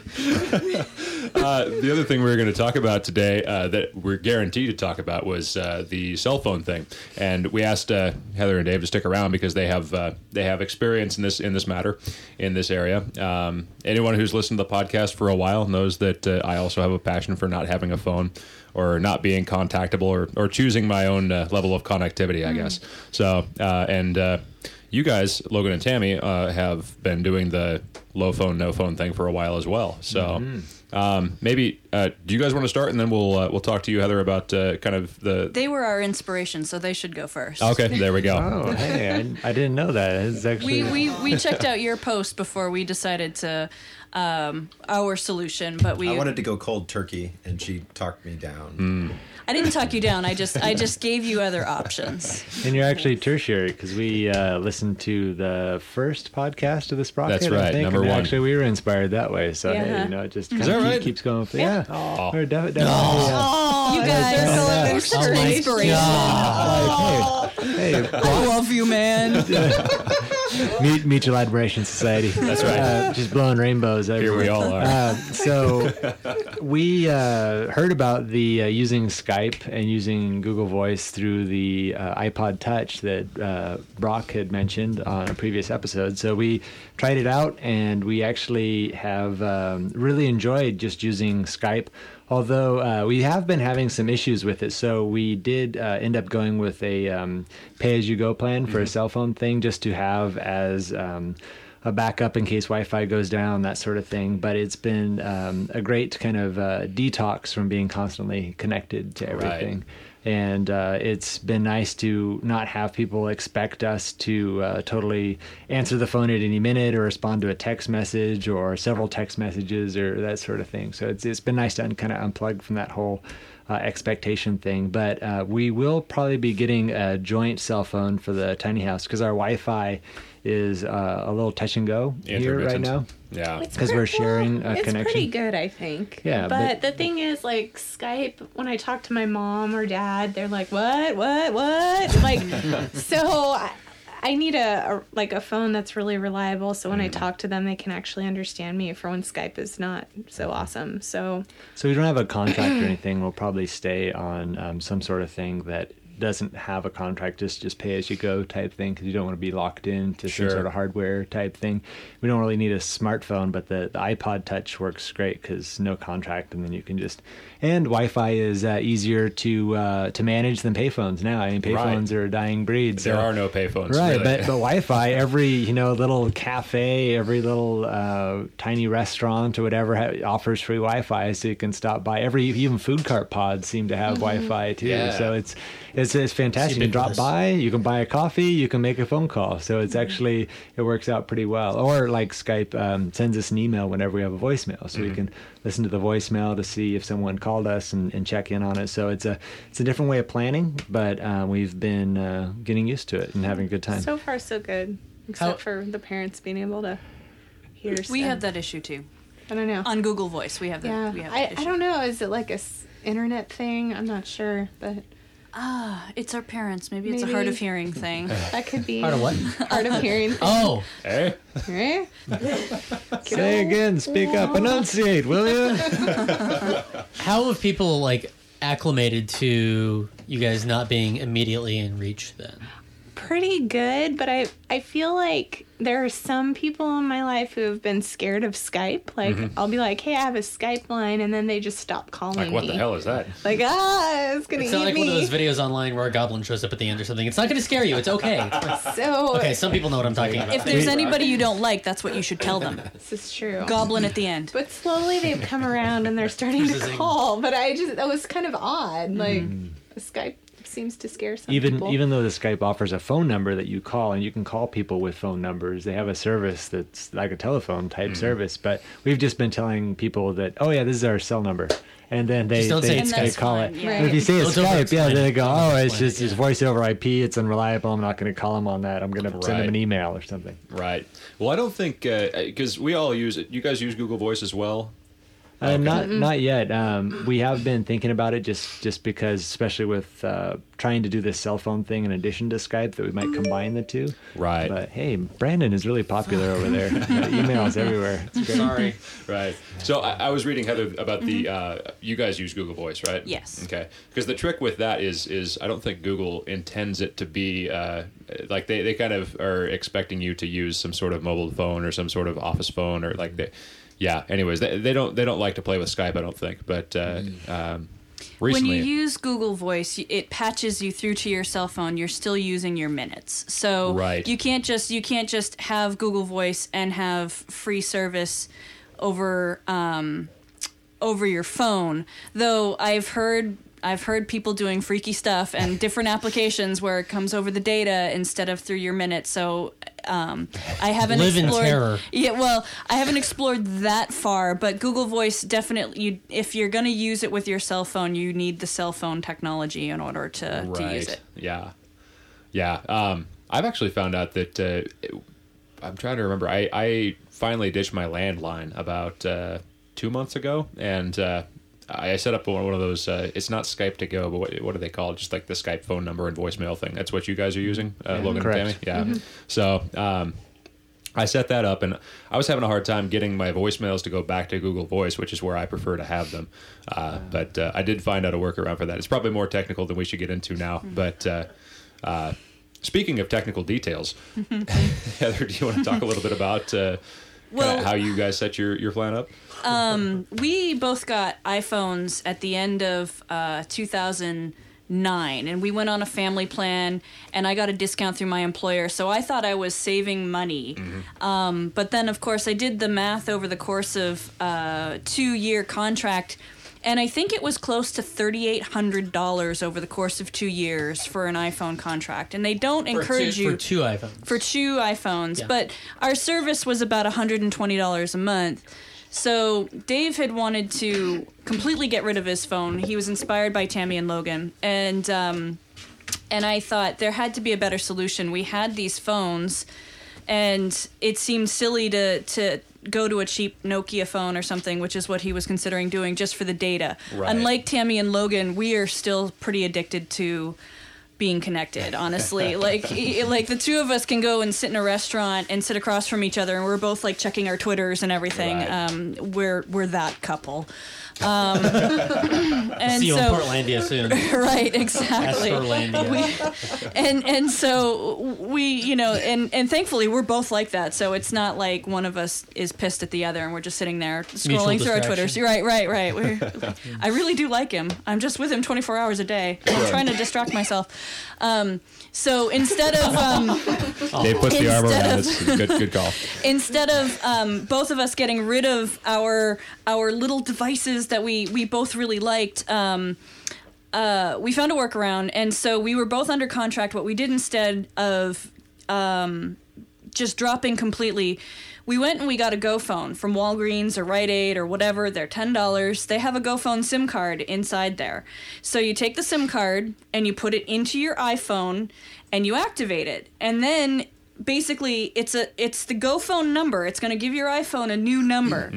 S1: The other thing we were going to talk about today that we're guaranteed to talk about was the cell phone thing, and we asked Heather and Dave to stick around because they have experience in this matter in this area. Anyone who's listened to the podcast for a while knows that I also have a passion for not having a phone or not being contactable or choosing my own level of connectivity, I guess. So you guys, Logan and Tammy, have been doing the low phone, no phone thing for a while as well. So maybe do you guys want to start, and then we'll talk to you, Heather, about kind of the.
S2: They were our inspiration, so they should go first.
S1: Okay, there we go.
S5: Oh, hey, I didn't know that. It's actually
S2: We checked out your post before we decided to our solution, but
S6: I wanted to go cold turkey, and she talked me down.
S2: I didn't talk you down. I just gave you other options.
S5: And you're actually tertiary because we listened to the first podcast of the Sprocket.
S1: That's right,
S5: I think,
S1: number
S5: and
S1: one.
S5: Actually, we were inspired that way. So
S4: Yeah.
S5: hey, it just kind
S1: Is that
S5: of
S1: right?
S5: keeps going. Yeah.
S1: Oh.
S5: We're definitely.
S4: Oh,
S2: You guys
S4: circle of
S2: are such
S3: my
S2: inspiration.
S5: Hey,
S2: I love you, man.
S5: Mutual Admiration Society.
S1: That's right.
S5: Just blowing rainbows everywhere.
S1: Here we all are.
S5: So we heard about the using Skype and using Google Voice through the iPod Touch that Brock had mentioned on a previous episode. So we tried it out, and we actually have really enjoyed just using Skype. Although we have been having some issues with it, so we did end up going with a pay-as-you-go plan for a cell phone thing, just to have as a backup in case Wi-Fi goes down, that sort of thing. But it's been a great kind of detox from being constantly connected to everything.
S1: Right.
S5: And it's been nice to not have people expect us to totally answer the phone at any minute or respond to a text message or several text messages or that sort of thing. So it's been nice to kind of unplug from that whole expectation thing. But we will probably be getting a joint cell phone for the tiny house because our Wi-Fi is a little touch and go here right
S1: Intermittent.
S5: now.
S1: Yeah.
S5: Because we're sharing a
S4: it's
S5: connection.
S4: pretty good, I think.
S5: Yeah,
S4: but the thing is, like Skype, when I talk to my mom or dad, they're like, "What? Like, so I need a phone that's really reliable. So when I talk to them, they can actually understand me. For when Skype is not so awesome. So
S5: we don't have a contract or anything. We'll probably stay on some sort of thing that doesn't have a contract, just pay as you go type thing, because you don't want to be locked into some sort of hardware type thing. We don't really need a smartphone, but the iPod Touch works great because no contract, and then you can just, and Wi-Fi is easier to manage than payphones now. I mean, payphones are a dying breed.
S1: There are no payphones,
S5: right?
S1: really.
S5: But Wi-Fi, every little cafe, every little tiny restaurant or whatever offers free Wi-Fi, so you can stop by. Even food cart pods seem to have Wi-Fi too.
S1: Yeah.
S5: So it's fantastic. You can drop by, you can buy a coffee, you can make a phone call. So it's actually, it works out pretty well. Or like Skype sends us an email whenever we have a voicemail, so we can listen to the voicemail to see if someone called us and check in on it. So it's a different way of planning, but we've been getting used to it and having a good time.
S4: So far, so good. Except for the parents being able to hear stuff.
S2: We have that issue too.
S4: I don't know.
S2: On Google Voice, we have that.
S4: Yeah.
S2: We have
S4: I
S2: that issue.
S4: don't know. Is it like a internet thing? I'm not sure, but
S2: It's our parents. Maybe it's a hard of hearing thing.
S4: that could be
S3: Part of what?
S4: hard of hearing.
S3: Oh,
S1: Hey?
S4: Right?
S5: Say again, speak up, enunciate, will you?
S3: how have people like acclimated to you guys not being immediately in reach then?
S4: Pretty good, but I feel like there are some people in my life who have been scared of Skype. Like, I'll be like, hey, I have a Skype line, and then they just stop calling me.
S1: Like, what the hell is that?
S4: Like, it's going to
S3: It's
S4: eat
S3: not like
S4: me.
S3: one of those videos online where a goblin shows up at the end or something. It's not going to scare you. It's okay.
S4: So,
S3: Okay, some people know what I'm talking about.
S2: If there's anybody you don't like, that's what you should tell them.
S4: this is true.
S2: Goblin at the end.
S4: But slowly they've come around and they're starting to
S3: Zing.
S4: call. But that was kind of odd. Like, Skype seems to scare some people.
S5: Even though the Skype offers a phone number that you call, and you can call people with phone numbers, they have a service that's like a telephone type service. But we've just been telling people that, oh yeah, this is our cell number, and then they
S3: Just don't say it's
S5: they
S2: Skype.
S5: call
S2: And
S5: it.
S2: that's fine,
S5: And if you say it's
S3: Don't
S5: Skype,
S3: over-explain
S5: yeah,
S3: it.
S5: they go, oh, it's
S3: Over-explain
S5: just
S3: it,
S5: it's voice over IP. It's unreliable. I'm not going to call them on that. I'm going to send them
S1: Right.
S5: an email or something.
S1: Right. Well, I don't think, because we all use it. You guys use Google Voice as well?
S5: Not yet. We have been thinking about it just because, especially with trying to do this cell phone thing in addition to Skype, that we might combine the two.
S1: Right.
S5: But hey, Brandon is really popular over there. Emails everywhere. It's great.
S3: Sorry.
S1: Right. So I was reading, Heather, about the, you guys use Google Voice, right?
S2: Yes.
S1: Okay. Because the trick with that is I don't think Google intends it to be, like they kind of are expecting you to use some sort of mobile phone or some sort of office phone or like yeah. Anyways, they don't like to play with Skype, I don't think. But recently,
S2: When you use Google Voice, it patches you through to your cell phone. You're still using your minutes, so
S1: Right.
S2: you can't just have Google Voice and have free service over your phone. Though I've heard people doing freaky stuff and different applications where it comes over the data instead of through your minutes. So I haven't
S3: Live in
S2: explored.
S3: terror.
S2: Yeah, well, I haven't explored that far, but Google Voice definitely. If you're going to use it with your cell phone, you need the cell phone technology in order to use it.
S1: Yeah. I've actually found out that I'm trying to remember. I finally ditched my landline about 2 months ago, and I set up one of those. It's not Skype to go, but what are they called? Just like the Skype phone number and voicemail thing. That's what you guys are using, Logan
S5: correct.
S1: and Tammy. Yeah. So I set that up, and I was having a hard time getting my voicemails to go back to Google Voice, which is where I prefer to have them. But I did find out a workaround for that. It's probably more technical than we should get into now. But speaking of technical details, Heather, do you want to talk a little bit about
S2: Well-
S1: how you guys set your plan up?
S2: We both got iPhones at the end of 2009, and we went on a family plan, and I got a discount through my employer, so I thought I was saving money. But then, of course, I did the math over the course of a 2-year contract, and I think it was close to $3,800 over the course of 2 years for an iPhone contract. And they don't encourage you
S3: for two iPhones.
S2: for 2 iPhones,
S3: Yeah.
S2: but our service was about $120 a month. So Dave had wanted to completely get rid of his phone. He was inspired by Tammy and Logan, and I thought there had to be a better solution. We had these phones, and it seemed silly to go to a cheap Nokia phone or something, which is what he was considering doing just for the data.
S1: Right.
S2: Unlike Tammy and Logan, we are still pretty addicted to being connected, honestly. like the two of us can go and sit in a restaurant and sit across from each other, and we're both like checking our Twitters and everything.
S1: Right.
S2: We're that couple. And
S3: See you in
S2: so,
S3: Portlandia soon.
S2: right, exactly.
S3: Astorlandia.
S2: And so we, you know, and thankfully we're both like that. So it's not like one of us is pissed at the other and we're just sitting there scrolling through our Twitters. Right. I really do like him. I'm just with him 24 hours a day. I'm trying to distract myself. So instead of
S1: Dave puts the armor around. It's a good call.
S2: Instead of both of us getting rid of our little devices that we both really liked, we found a workaround, and so we were both under contract. What we did instead of just dropping completely, we went and we got a GoPhone from Walgreens or Rite Aid or whatever. They're $10. They have a GoPhone SIM card inside there. So you take the SIM card and you put it into your iPhone and you activate it. And then basically it's the GoPhone number. It's going to give your iPhone a new number.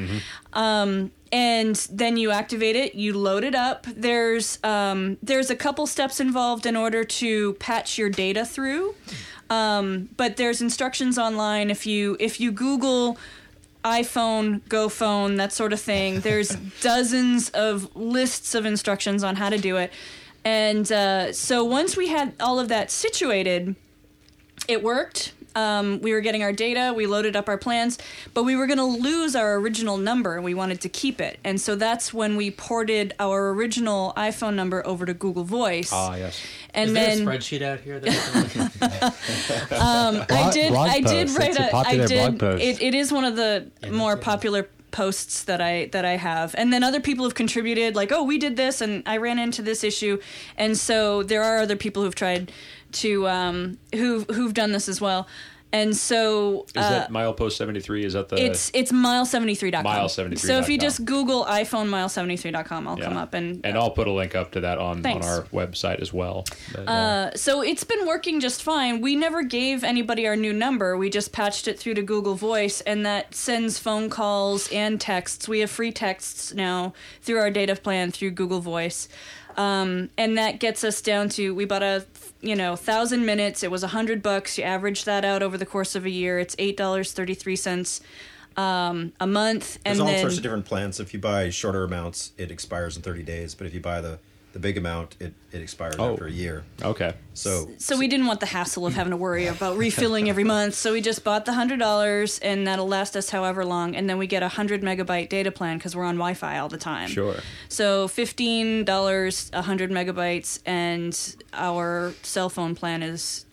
S2: And then you activate it, you load it up. There's a couple steps involved in order to patch your data through. But there's instructions online. If you Google iPhone, GoPhone, that sort of thing, there's dozens of lists of instructions on how to do it. And so once we had all of that situated, it worked. We were getting our data, we loaded up our plans, but we were going to lose our original number and we wanted to keep it. And so that's when we ported our original iPhone number over to Google Voice.
S1: Ah, yes.
S2: And
S3: Is
S2: then
S3: there a spreadsheet out here that I can look at?
S2: I did write
S5: It's a popular blog post.
S2: It is one of the more popular posts that I have. And then other people have contributed, like, oh, we did this and I ran into this issue. And so there are other people who've tried to who've done this as well. And so
S1: Is that Milepost 73? Is that the
S2: it's mile73.com.
S1: Mile73.com.
S2: So if you just Google iPhone mile73.com, I'll come up and
S1: I'll put a link up to that on our website as well. But,
S2: so it's been working just fine. We never gave anybody our new number. We just patched it through to Google Voice, and that sends phone calls and texts. We have free texts now through our data plan through Google Voice. And that gets us down to, we bought 1,000 minutes. It was $100. You average that out over the course of a year. It's $8.33 a month.
S6: There's
S2: and
S6: all
S2: then,
S6: sorts of different plans. If you buy shorter amounts, it expires in 30 days. But if you buy the big amount, it expires after a year.
S1: okay.
S6: So
S2: we didn't want the hassle of having to worry about refilling every month. So we just bought the $100, and that'll last us however long. And then we get a 100 megabyte data plan because we're on Wi-Fi all the time.
S1: Sure.
S2: So $15, 100 megabytes, and our cell phone plan is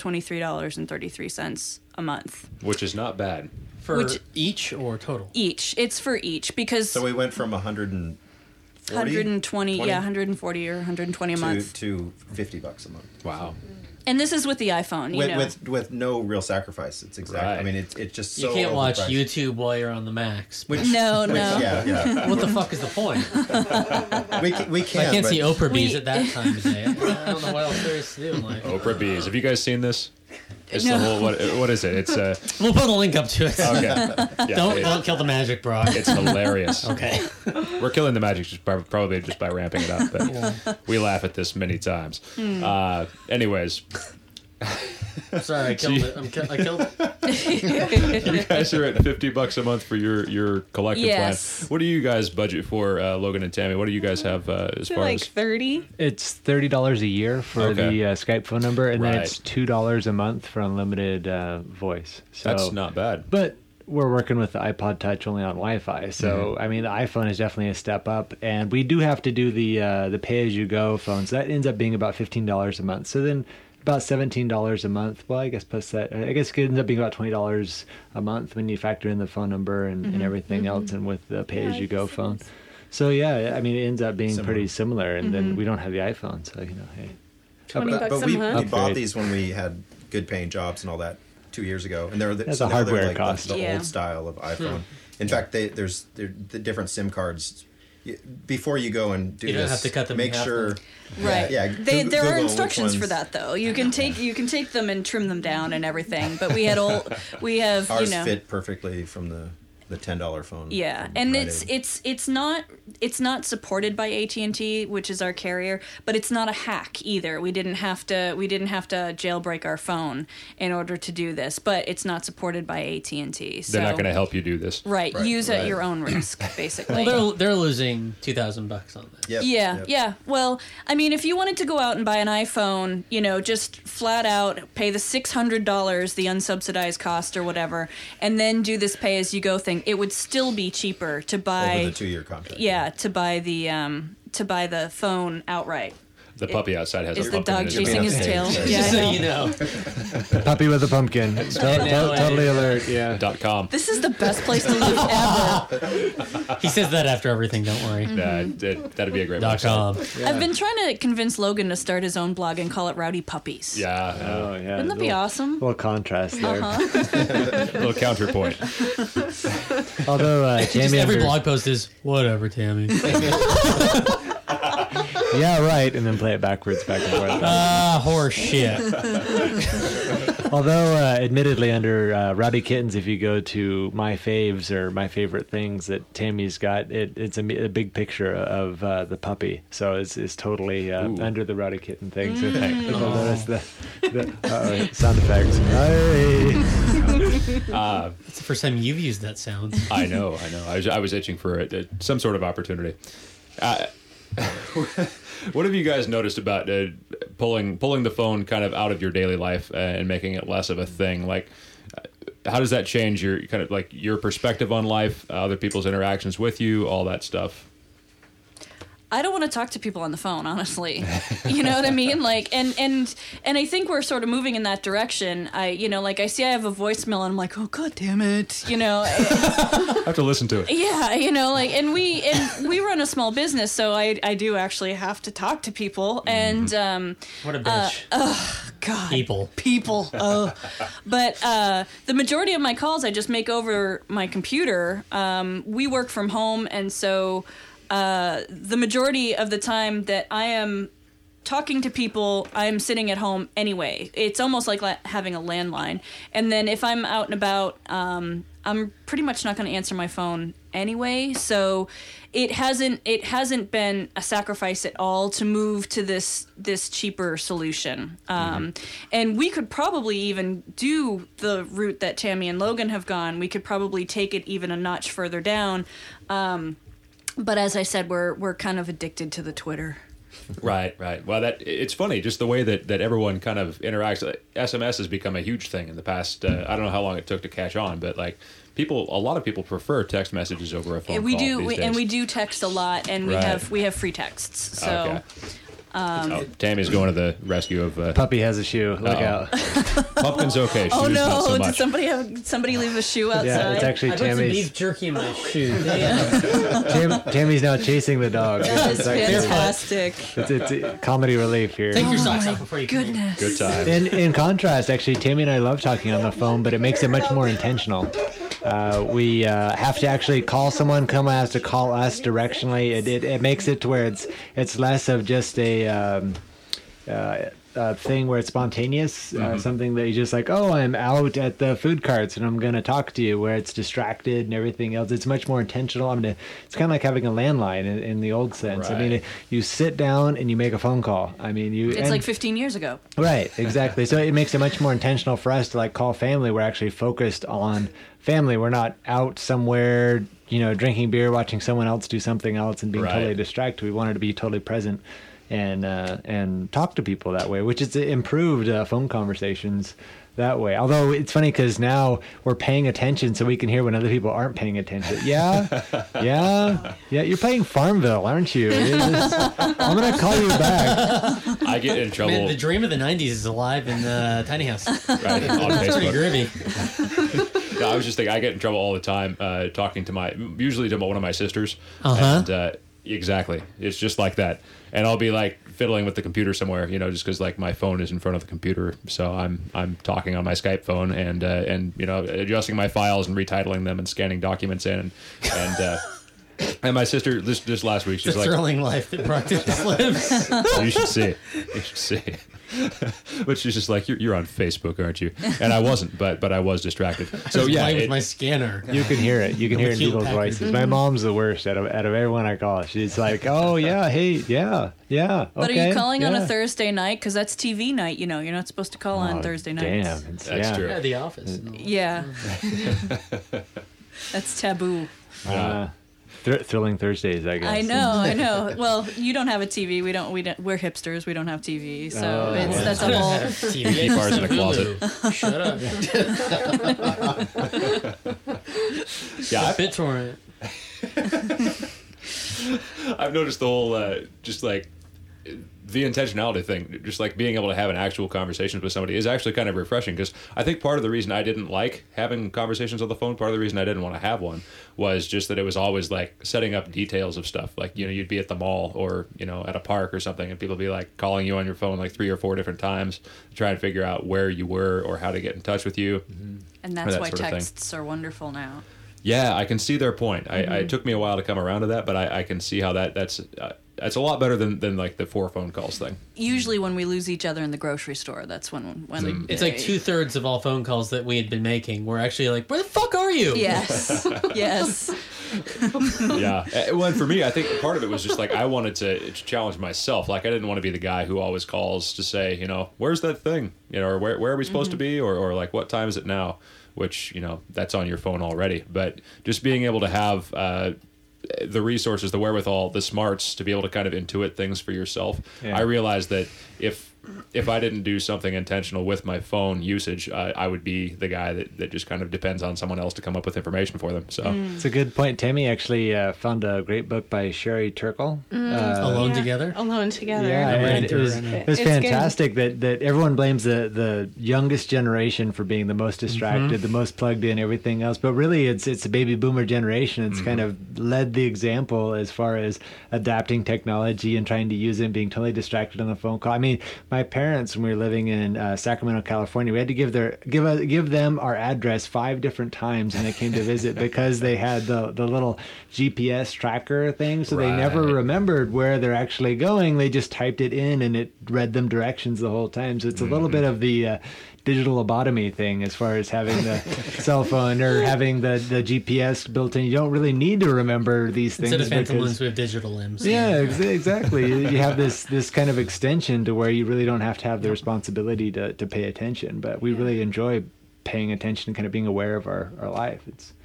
S2: $23.33 a month.
S1: Which is not bad.
S3: For each or total?
S2: Each. It's for each because
S6: we went from 140
S2: 140 or 120 a month
S6: to $50 a month.
S1: Wow.
S2: And this is with the iPhone,
S6: with no real sacrifice. It's exact.
S1: Right.
S6: I mean, it's just so
S3: You can't watch
S6: overpriced.
S2: YouTube
S3: YouTube while you're on the Max.
S2: No.
S6: Yeah.
S3: What the fuck is the point?
S6: we can.
S3: I can't
S6: but
S3: see Oprah Bees
S2: We-
S3: at that time of day. I don't know what else there is to do in life.
S1: Oprah Bees. Have you guys seen this? It's
S2: No.
S1: the whole, what is it? It's
S3: We'll put a link up to it.
S1: okay. Yeah,
S3: Don't kill the magic, Brock.
S1: it's hilarious.
S3: Okay.
S1: We're killing the magic probably just by ramping it up, but we laugh at this many times. Anyways,
S3: Sorry, I killed it. I killed it.
S1: you guys are at $50 a month for your collective
S2: Yes.
S1: plan. What do you guys budget for, Logan and Tammy? What do you guys have as far
S4: Like
S1: as
S4: 30.
S5: It's $30 a year for
S1: Okay.
S5: the Skype phone number, and then
S1: Right.
S5: it's $2 a month for unlimited voice. So
S1: That's not bad.
S5: But we're working with the iPod Touch only on Wi-Fi, so I mean the iPhone is definitely a step up, and we do have to do the pay-as-you-go phone, so that ends up being about $15 a month. So then about $17 a month. Well, I guess plus that, I guess it ends up being about $20 a month when you factor in the phone number and everything else, and with the pay-as-you-go phone. So yeah, I mean it ends up being pretty similar, and then we don't have the iPhone, so hey.
S4: $20
S6: but
S4: a
S6: we
S4: month.
S6: bought
S5: Upgrade.
S6: these when we had good pardware jobs and all that 2 years ago, and they're
S5: That's
S6: so
S5: a
S6: now they're
S5: hardware
S6: like
S5: cost.
S6: the
S2: Yeah.
S6: old style of iPhone. In fact, there's the different SIM cards. Before you go and do
S3: You don't
S6: this,
S3: have to cut them
S6: make
S3: in half,
S6: sure.
S2: Right.
S6: Yeah.
S2: There
S6: Google
S2: are
S6: which
S2: instructions for
S6: ones-
S2: that though. You can take them and trim them down and everything. But we have
S6: Ours fit perfectly from the $10 phone.
S2: Yeah,
S6: from
S2: and
S6: Rite Aid.
S2: it's not not supported by AT&T, which is our carrier, but it's not a hack either. We didn't have to jailbreak our phone in order to do this, but it's not supported by AT&T. So,
S1: they're not going to help you do this.
S2: Right. Use at your own risk, basically.
S3: Well, they're losing $2,000 on that.
S6: Yep.
S2: Yeah. Well, I mean, if you wanted to go out and buy an iPhone, just flat out pay the $600, the unsubsidized cost or whatever, and then do this pay-as-you-go thing, it would still be cheaper to buy...
S6: Over the 2-year contract.
S2: Yeah, to buy the phone outright.
S1: The puppy outside has
S2: Is
S1: a
S2: the
S1: pumpkin
S2: dog
S1: in his
S2: chasing
S1: mouth.
S2: his tail?
S6: Just
S2: Yeah, I
S3: So
S2: know.
S3: you know.
S5: Puppy with a pumpkin. Totally alert. Yeah.
S1: .com.
S2: This is the best place to live ever.
S3: He says that after everything, don't worry.
S1: That'd be a great
S3: .com.
S1: website.
S2: I've been trying to convince Logan to start his own blog and call it Rowdy Puppies.
S1: Yeah.
S5: Oh yeah.
S2: Wouldn't that be awesome?
S5: Little contrast there.
S1: Little counterpoint.
S5: Although
S3: Just
S5: Tammy,
S3: every blog post is, whatever, Tammy.
S5: yeah, right, and then play it backwards, back and forth.
S3: Horse shit.
S5: Although, admittedly, under Rowdy Kittens, if you go to my faves or my favorite things that Tammy's got, it's a big picture of the puppy. So it's totally under the Rowdy Kitten thing. So you'll notice the sound effects. Hey.
S3: It's the first time you've used that sound.
S1: I know. I was itching for some sort of opportunity. What have you guys noticed about pulling the phone kind of out of your daily life and making it less of a thing? Like, how does that change your kind of like your perspective on life, other people's interactions with you, all that stuff?
S2: I don't want to talk to people on the phone, honestly. You know what I mean? Like, and I think we're sort of moving in that direction. I see I have a voicemail and I'm like, oh, God damn it.
S1: I have to listen to it.
S2: Yeah, and we run a small business, so I do actually have to talk to people. And,
S3: What a bitch.
S2: God.
S3: People.
S2: Oh. But the majority of my calls I just make over my computer. We work from home, and so the majority of the time that I am talking to people, I'm sitting at home anyway. It's almost like having a landline. And then if I'm out and about, I'm pretty much not going to answer my phone anyway. So it hasn't been a sacrifice at all to move to this cheaper solution. And we could probably even do the route that Tammy and Logan have gone. We could probably take it even a notch further down. But as I said, we're kind of addicted to the Twitter.
S1: Right. Well, it's funny, just the way that everyone kind of interacts. SMS has become a huge thing in the past. I don't know how long it took to catch on, but like a lot of people prefer text messages over a phone call.
S2: We do,
S1: these days.
S2: and we do text a lot, and we have free texts. So.
S1: Okay. Tammy's going to the rescue of
S5: Puppy has a shoe. Look out.
S1: Pumpkin's okay.
S2: Oh
S1: Shoes, not so
S2: no!
S1: much.
S2: Did somebody leave a shoe outside?
S5: Yeah, it's actually
S3: I put some
S5: Tammy's.
S3: beef jerky in my shoe.
S5: Tammy's now chasing the dog.
S2: That is fantastic.
S5: It's comedy relief here.
S3: Take your socks off before you
S2: Goodness.
S1: Good time.
S5: In contrast, actually, Tammy and I love talking on the phone, but it makes it much more intentional. We have to actually call someone. Someone has to call us directionally. It makes it to where it's less of just a thing where it's spontaneous, something that you just like, oh, I'm out at the food carts and I'm going to talk to you, where it's distracted and everything else. It's much more intentional. It's kind of like having a landline in the old sense.
S1: Right.
S5: I mean, you sit down and you make a phone call. I mean,
S2: It's like 15 years ago.
S5: Right, exactly. So it makes it much more intentional for us to like call family. We're actually focused on family. We're not out somewhere, drinking beer, watching someone else do something else and being
S1: Right.
S5: totally distracted. We wanted to be totally present and talk to people that way, which is improved phone conversations that way. Although it's funny because now we're paying attention so we can hear when other people aren't paying attention. Yeah. You're playing Farmville, aren't you? I'm going to call you back.
S1: I get in trouble.
S3: Man, the dream of the 90s is alive in the tiny house.
S1: Right, on
S3: That's pretty
S1: Facebook.
S3: groovy.
S1: No, I was just thinking, I get in trouble all the time talking to usually to one of my sisters.
S3: Uh-huh.
S1: And exactly, it's just like that. And I'll be like fiddling with the computer somewhere, just because like my phone is in front of the computer, so I'm talking on my Skype phone and adjusting my files and retitling them and scanning documents in and And my sister, this last week, she's
S3: The
S1: like,
S3: thrilling life that Brock just lives.
S1: you should see. You should see. But she's just like, you're on Facebook, aren't you? And I wasn't, but I was distracted. So yeah,
S3: Playing with my scanner.
S5: You can hear it. You can hear it in
S3: Hewlett
S5: people's
S3: Packard.
S5: voices. My mom's the worst out of everyone I call. She's like, "Oh yeah, hey, yeah, okay."
S2: But are you calling on
S5: yeah."
S2: a Thursday night? Because that's TV night. You know, you're not supposed to call on
S5: Oh,
S2: Thursday nights.
S5: Damn,
S1: That's
S5: yeah.
S1: true.
S3: Yeah, The Office.
S2: Yeah. That's taboo.
S5: Thrilling Thursdays, I guess.
S2: I know. Well, you don't have a TV. We don't. We're hipsters. We don't have TV. So
S5: Oh,
S2: it's,
S5: yeah.
S2: that's a whole.
S3: TV.
S1: Keep ours in a closet.
S3: Shut up.
S1: Yeah,
S3: BitTorrent.
S1: I've noticed the whole just like the intentionality thing, just like being able to have an actual conversations with somebody is actually kind of refreshing, because I think part of the reason I didn't like having conversations on the phone, part of the reason I didn't want to have one, was just that it was always like setting up details of stuff. Like, you know, you'd be at the mall or, you know, at a park or something, and people be like calling you on your phone like 3 or 4 different times to try and figure out where you were or how to get in touch with you.
S2: And that's
S1: that
S2: why
S1: sort of thing.
S2: texts are wonderful now.
S1: Yeah, I can see their point. It took me a while to come around to that, but I can see how that's a lot better than like the 4 phone calls thing.
S2: Usually, when we lose each other in the grocery store, that's when
S3: It's like 2/3 of all phone calls that we had been making were actually like, "Where the fuck are you?"
S2: Yes, yes.
S1: Yeah. Well, and for me, I think part of it was just like I wanted to challenge myself. Like I didn't want to be the guy who always calls to say, you know, where's that thing? You know, or where are we supposed to be? Or like, what time is it now? Which, you know, that's on your phone already. But just being able to have the resources, the wherewithal, the smarts to be able to kind of intuit things for yourself.
S5: Yeah.
S1: I realized that if I didn't do something intentional with my phone usage, I would be the guy that just kind of depends on someone else to come up with information for them. So
S5: It's a good point. Tammy actually found a great book by Sherry Turkle.
S3: Alone
S4: Yeah.
S3: Together.
S4: Alone together.
S5: Yeah,
S3: I read
S5: and
S3: it
S5: it was,
S3: and
S5: it was
S4: It's good.
S5: fantastic that everyone blames the youngest generation for being the most distracted, the most plugged in, everything else. But really, it's the baby boomer generation. It's kind of led the example as far as adapting technology and trying to use it and being totally distracted on the phone call. I mean, my parents, when we were living in Sacramento, California, we had to give them our address 5 different times when they came to visit because they had the little GPS tracker thing, so they never
S1: Right.
S5: remembered where they're actually going. They just typed it in and it read them directions the whole time. So it's a little bit of the digital lobotomy thing as far as having the cell phone or having the GPS built in. You don't really need to remember these things.
S3: Instead of phantom
S5: because-
S3: limbs, we have digital limbs.
S5: yeah, exactly. You have this kind of extension to where you really don't have to have the responsibility to pay attention. But we really enjoy paying attention and kind of being aware of our life.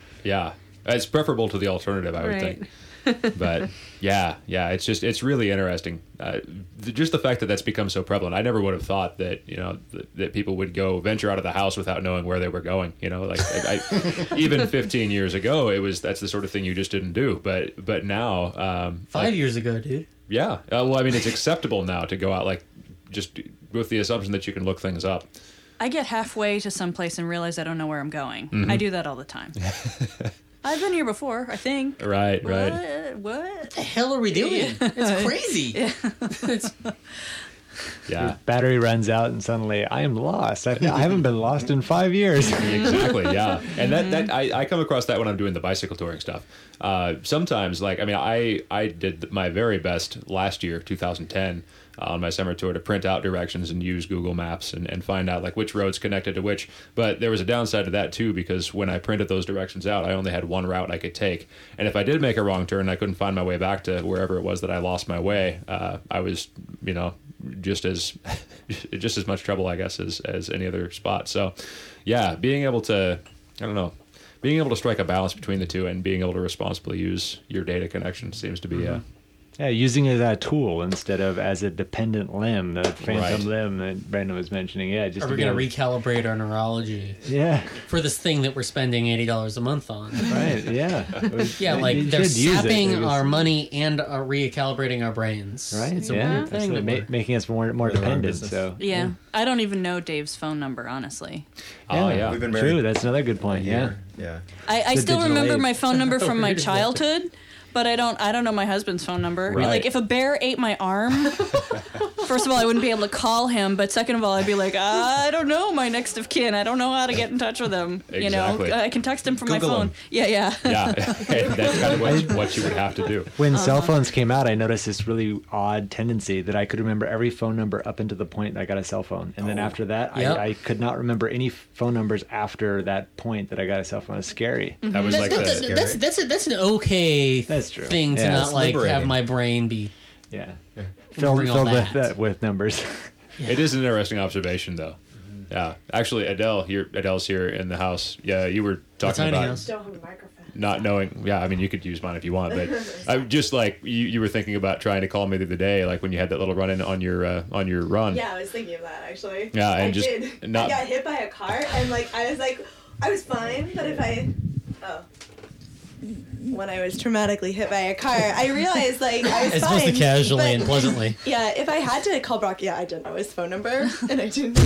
S1: it's preferable to the alternative, I would
S4: Right.
S1: think. But yeah, it's really interesting. Just the fact that that's become so prevalent. I never would have thought that, you know, that people would go venture out of the house without knowing where they were going. You know, like even 15 years ago, that's the sort of thing you just didn't do. But now,
S3: 5 years ago, dude.
S1: yeah. Well, I mean, it's acceptable now to go out like just with the assumption that you can look things up.
S2: I get halfway to someplace and realize I don't know where I'm going. I do that all the time. I've been here before, I think.
S1: Right.
S2: What?
S3: What the hell are we doing? It's crazy.
S1: Yeah.
S5: Battery runs out and suddenly I am lost. I haven't been lost in 5 years.
S1: Exactly, yeah. And that I come across that when I'm doing the bicycle touring stuff. Sometimes, like, I mean, I did my very best last year, 2010, on my summer tour to print out directions and use Google Maps and find out, like, which roads connected to which. But there was a downside to that, too, because when I printed those directions out, I only had one route I could take. And if I did make a wrong turn, I couldn't find my way back to wherever it was that I lost my way. I was, you know, just as much trouble, I guess, as any other spot. So, yeah, being able to strike a balance between the two and being able to responsibly use your data connection seems to be
S5: Yeah, using it as a tool instead of as a dependent limb, the phantom
S1: Right.
S5: limb that Brandon was mentioning. Yeah, just
S3: Are
S5: to
S3: we
S5: be
S3: going to
S5: able-
S3: recalibrate our neurology
S5: Yeah,
S3: for this thing that we're spending $80 a month on?
S5: right. Yeah,
S3: Yeah,
S5: You
S3: like they're
S5: should use it,
S3: sapping
S5: because-
S3: our money and recalibrating our brains.
S5: Right.
S3: It's a
S5: yeah,
S3: weird thing.
S5: It's
S3: that we're-
S5: making us more
S3: the wrong
S5: dependent.
S3: business.
S5: So
S2: Yeah. I don't even know Dave's phone number, honestly.
S1: Oh, yeah.
S6: We've been
S5: true.
S6: married
S5: That's another good
S6: a
S5: point. Yeah.
S6: year. Yeah.
S2: I
S5: The
S2: still
S5: digital
S2: remember
S5: age.
S2: my phone number from my
S3: Weird is that?
S2: childhood, but I don't know my husband's phone number.
S1: Right.
S2: Like, if a bear ate my arm, first of all, I wouldn't be able to call him, but second of all, I'd be like, I don't know my next of kin. I don't know how to get in touch with him. You know,
S1: Exactly.
S2: I can text him from
S6: Google
S2: my phone.
S6: him.
S2: Yeah.
S1: Yeah, that's kind of what you would have to do.
S5: When cell phones came out, I noticed this really odd tendency that I could remember every phone number up until the point that I got a cell phone. And then after that,
S3: Yep.
S5: I could not remember any phone numbers after that point that I got a cell phone. It's scary.
S1: That was like
S3: That's an okay
S5: That's true.
S3: thing to
S5: Yeah,
S3: not
S5: it's
S3: like have
S6: liberating.
S3: my brain be.
S5: Yeah.
S3: Remembering all
S5: Filled
S3: that.
S5: with numbers.
S1: It is an interesting observation, though. Yeah, actually, Adele's here in the house. Yeah, you were talking
S3: tiny
S1: about
S3: house.
S7: Don't have a microphone.
S1: not knowing. Yeah, I mean, you could use mine if you want, but I just like you were thinking about trying to call me the other day, like when you had that little run in on your run.
S7: Yeah, I was thinking of that actually.
S1: Yeah, and
S7: I
S1: just
S7: did.
S1: not-
S7: I got hit by a car and I was fine, but when I was traumatically hit by a car, I realized I was
S3: As
S7: fine.
S3: opposed to casually
S7: but-
S3: and pleasantly.
S7: Yeah, if I had to call Brock, I didn't know his phone number, and I didn't.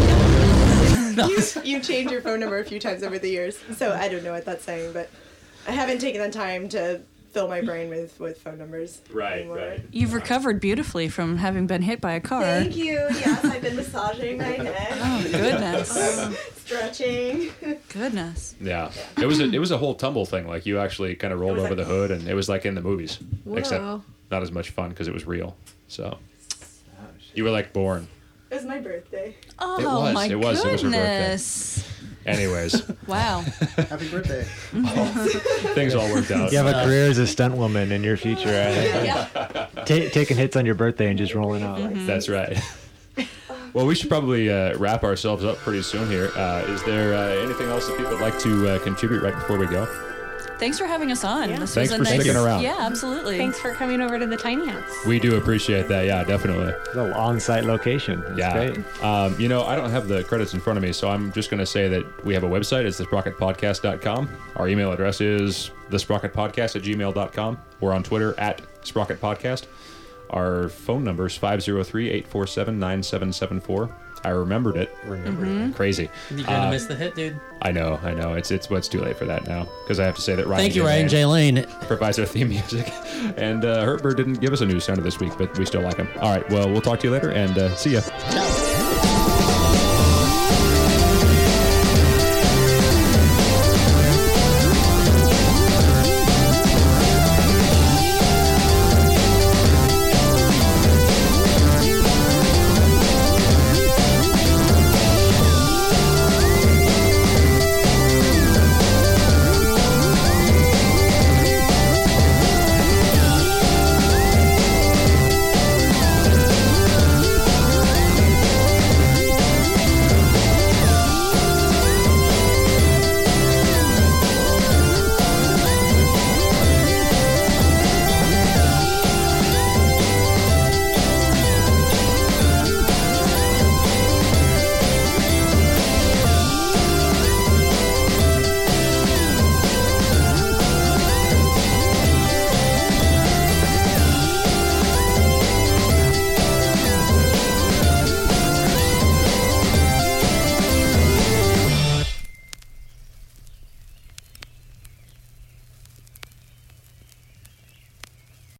S7: You change your phone number a few times over the years, so I don't know what that's saying, but I haven't taken the time to fill my brain with phone numbers anymore.
S2: You've recovered beautifully from having been hit by a car.
S7: Thank you. Yes, I've been massaging my neck.
S2: Oh, goodness.
S7: Stretching.
S2: Goodness.
S1: Yeah, it was a whole tumble thing. Like you actually kind of rolled
S7: It was
S1: over
S7: like-
S1: the hood, and it was like in the movies, except
S7: Whoa.
S1: not as much fun because it was real. So you were like born.
S7: It was my birthday.
S2: Oh,
S1: was.
S2: my
S1: It was her birthday.
S2: goodness.
S1: Anyways,
S2: Wow.
S6: Happy birthday.
S1: things all worked out.
S5: You have a career as a stunt woman in your future. Taking hits on your birthday and just rolling out.
S1: That's right. Well, we should probably wrap ourselves up pretty soon here. Is there anything else that people would like to contribute right before we go?
S2: Thanks for having us on.
S4: Yeah.
S2: This
S1: Thanks
S2: was a
S1: for
S2: nice,
S1: sticking around.
S2: Yeah, absolutely.
S4: Thanks for coming over to the tiny house.
S1: We do appreciate that. Yeah, definitely.
S5: It's an on-site location. It's
S1: Yeah.
S5: great.
S1: I don't have the credits in front of me, so I'm just going to say that we have a website. It's thesprocketpodcast.com. Our email address is thesprocketpodcast@gmail.com. We're on Twitter @sprocketpodcast. Our phone number is 503-847-9774. I remembered it. Crazy.
S3: You're gonna miss the hit, dude.
S1: I know. It's too late for that now because I have to say that Ryan.
S3: Thank you,
S1: J.
S3: Ryan
S1: Lane
S3: J. Lane.
S1: provides our theme music, and Hertbird didn't give us a news sounder this week, but we still like him. All right. Well, we'll talk to you later, and see ya.
S3: Ciao.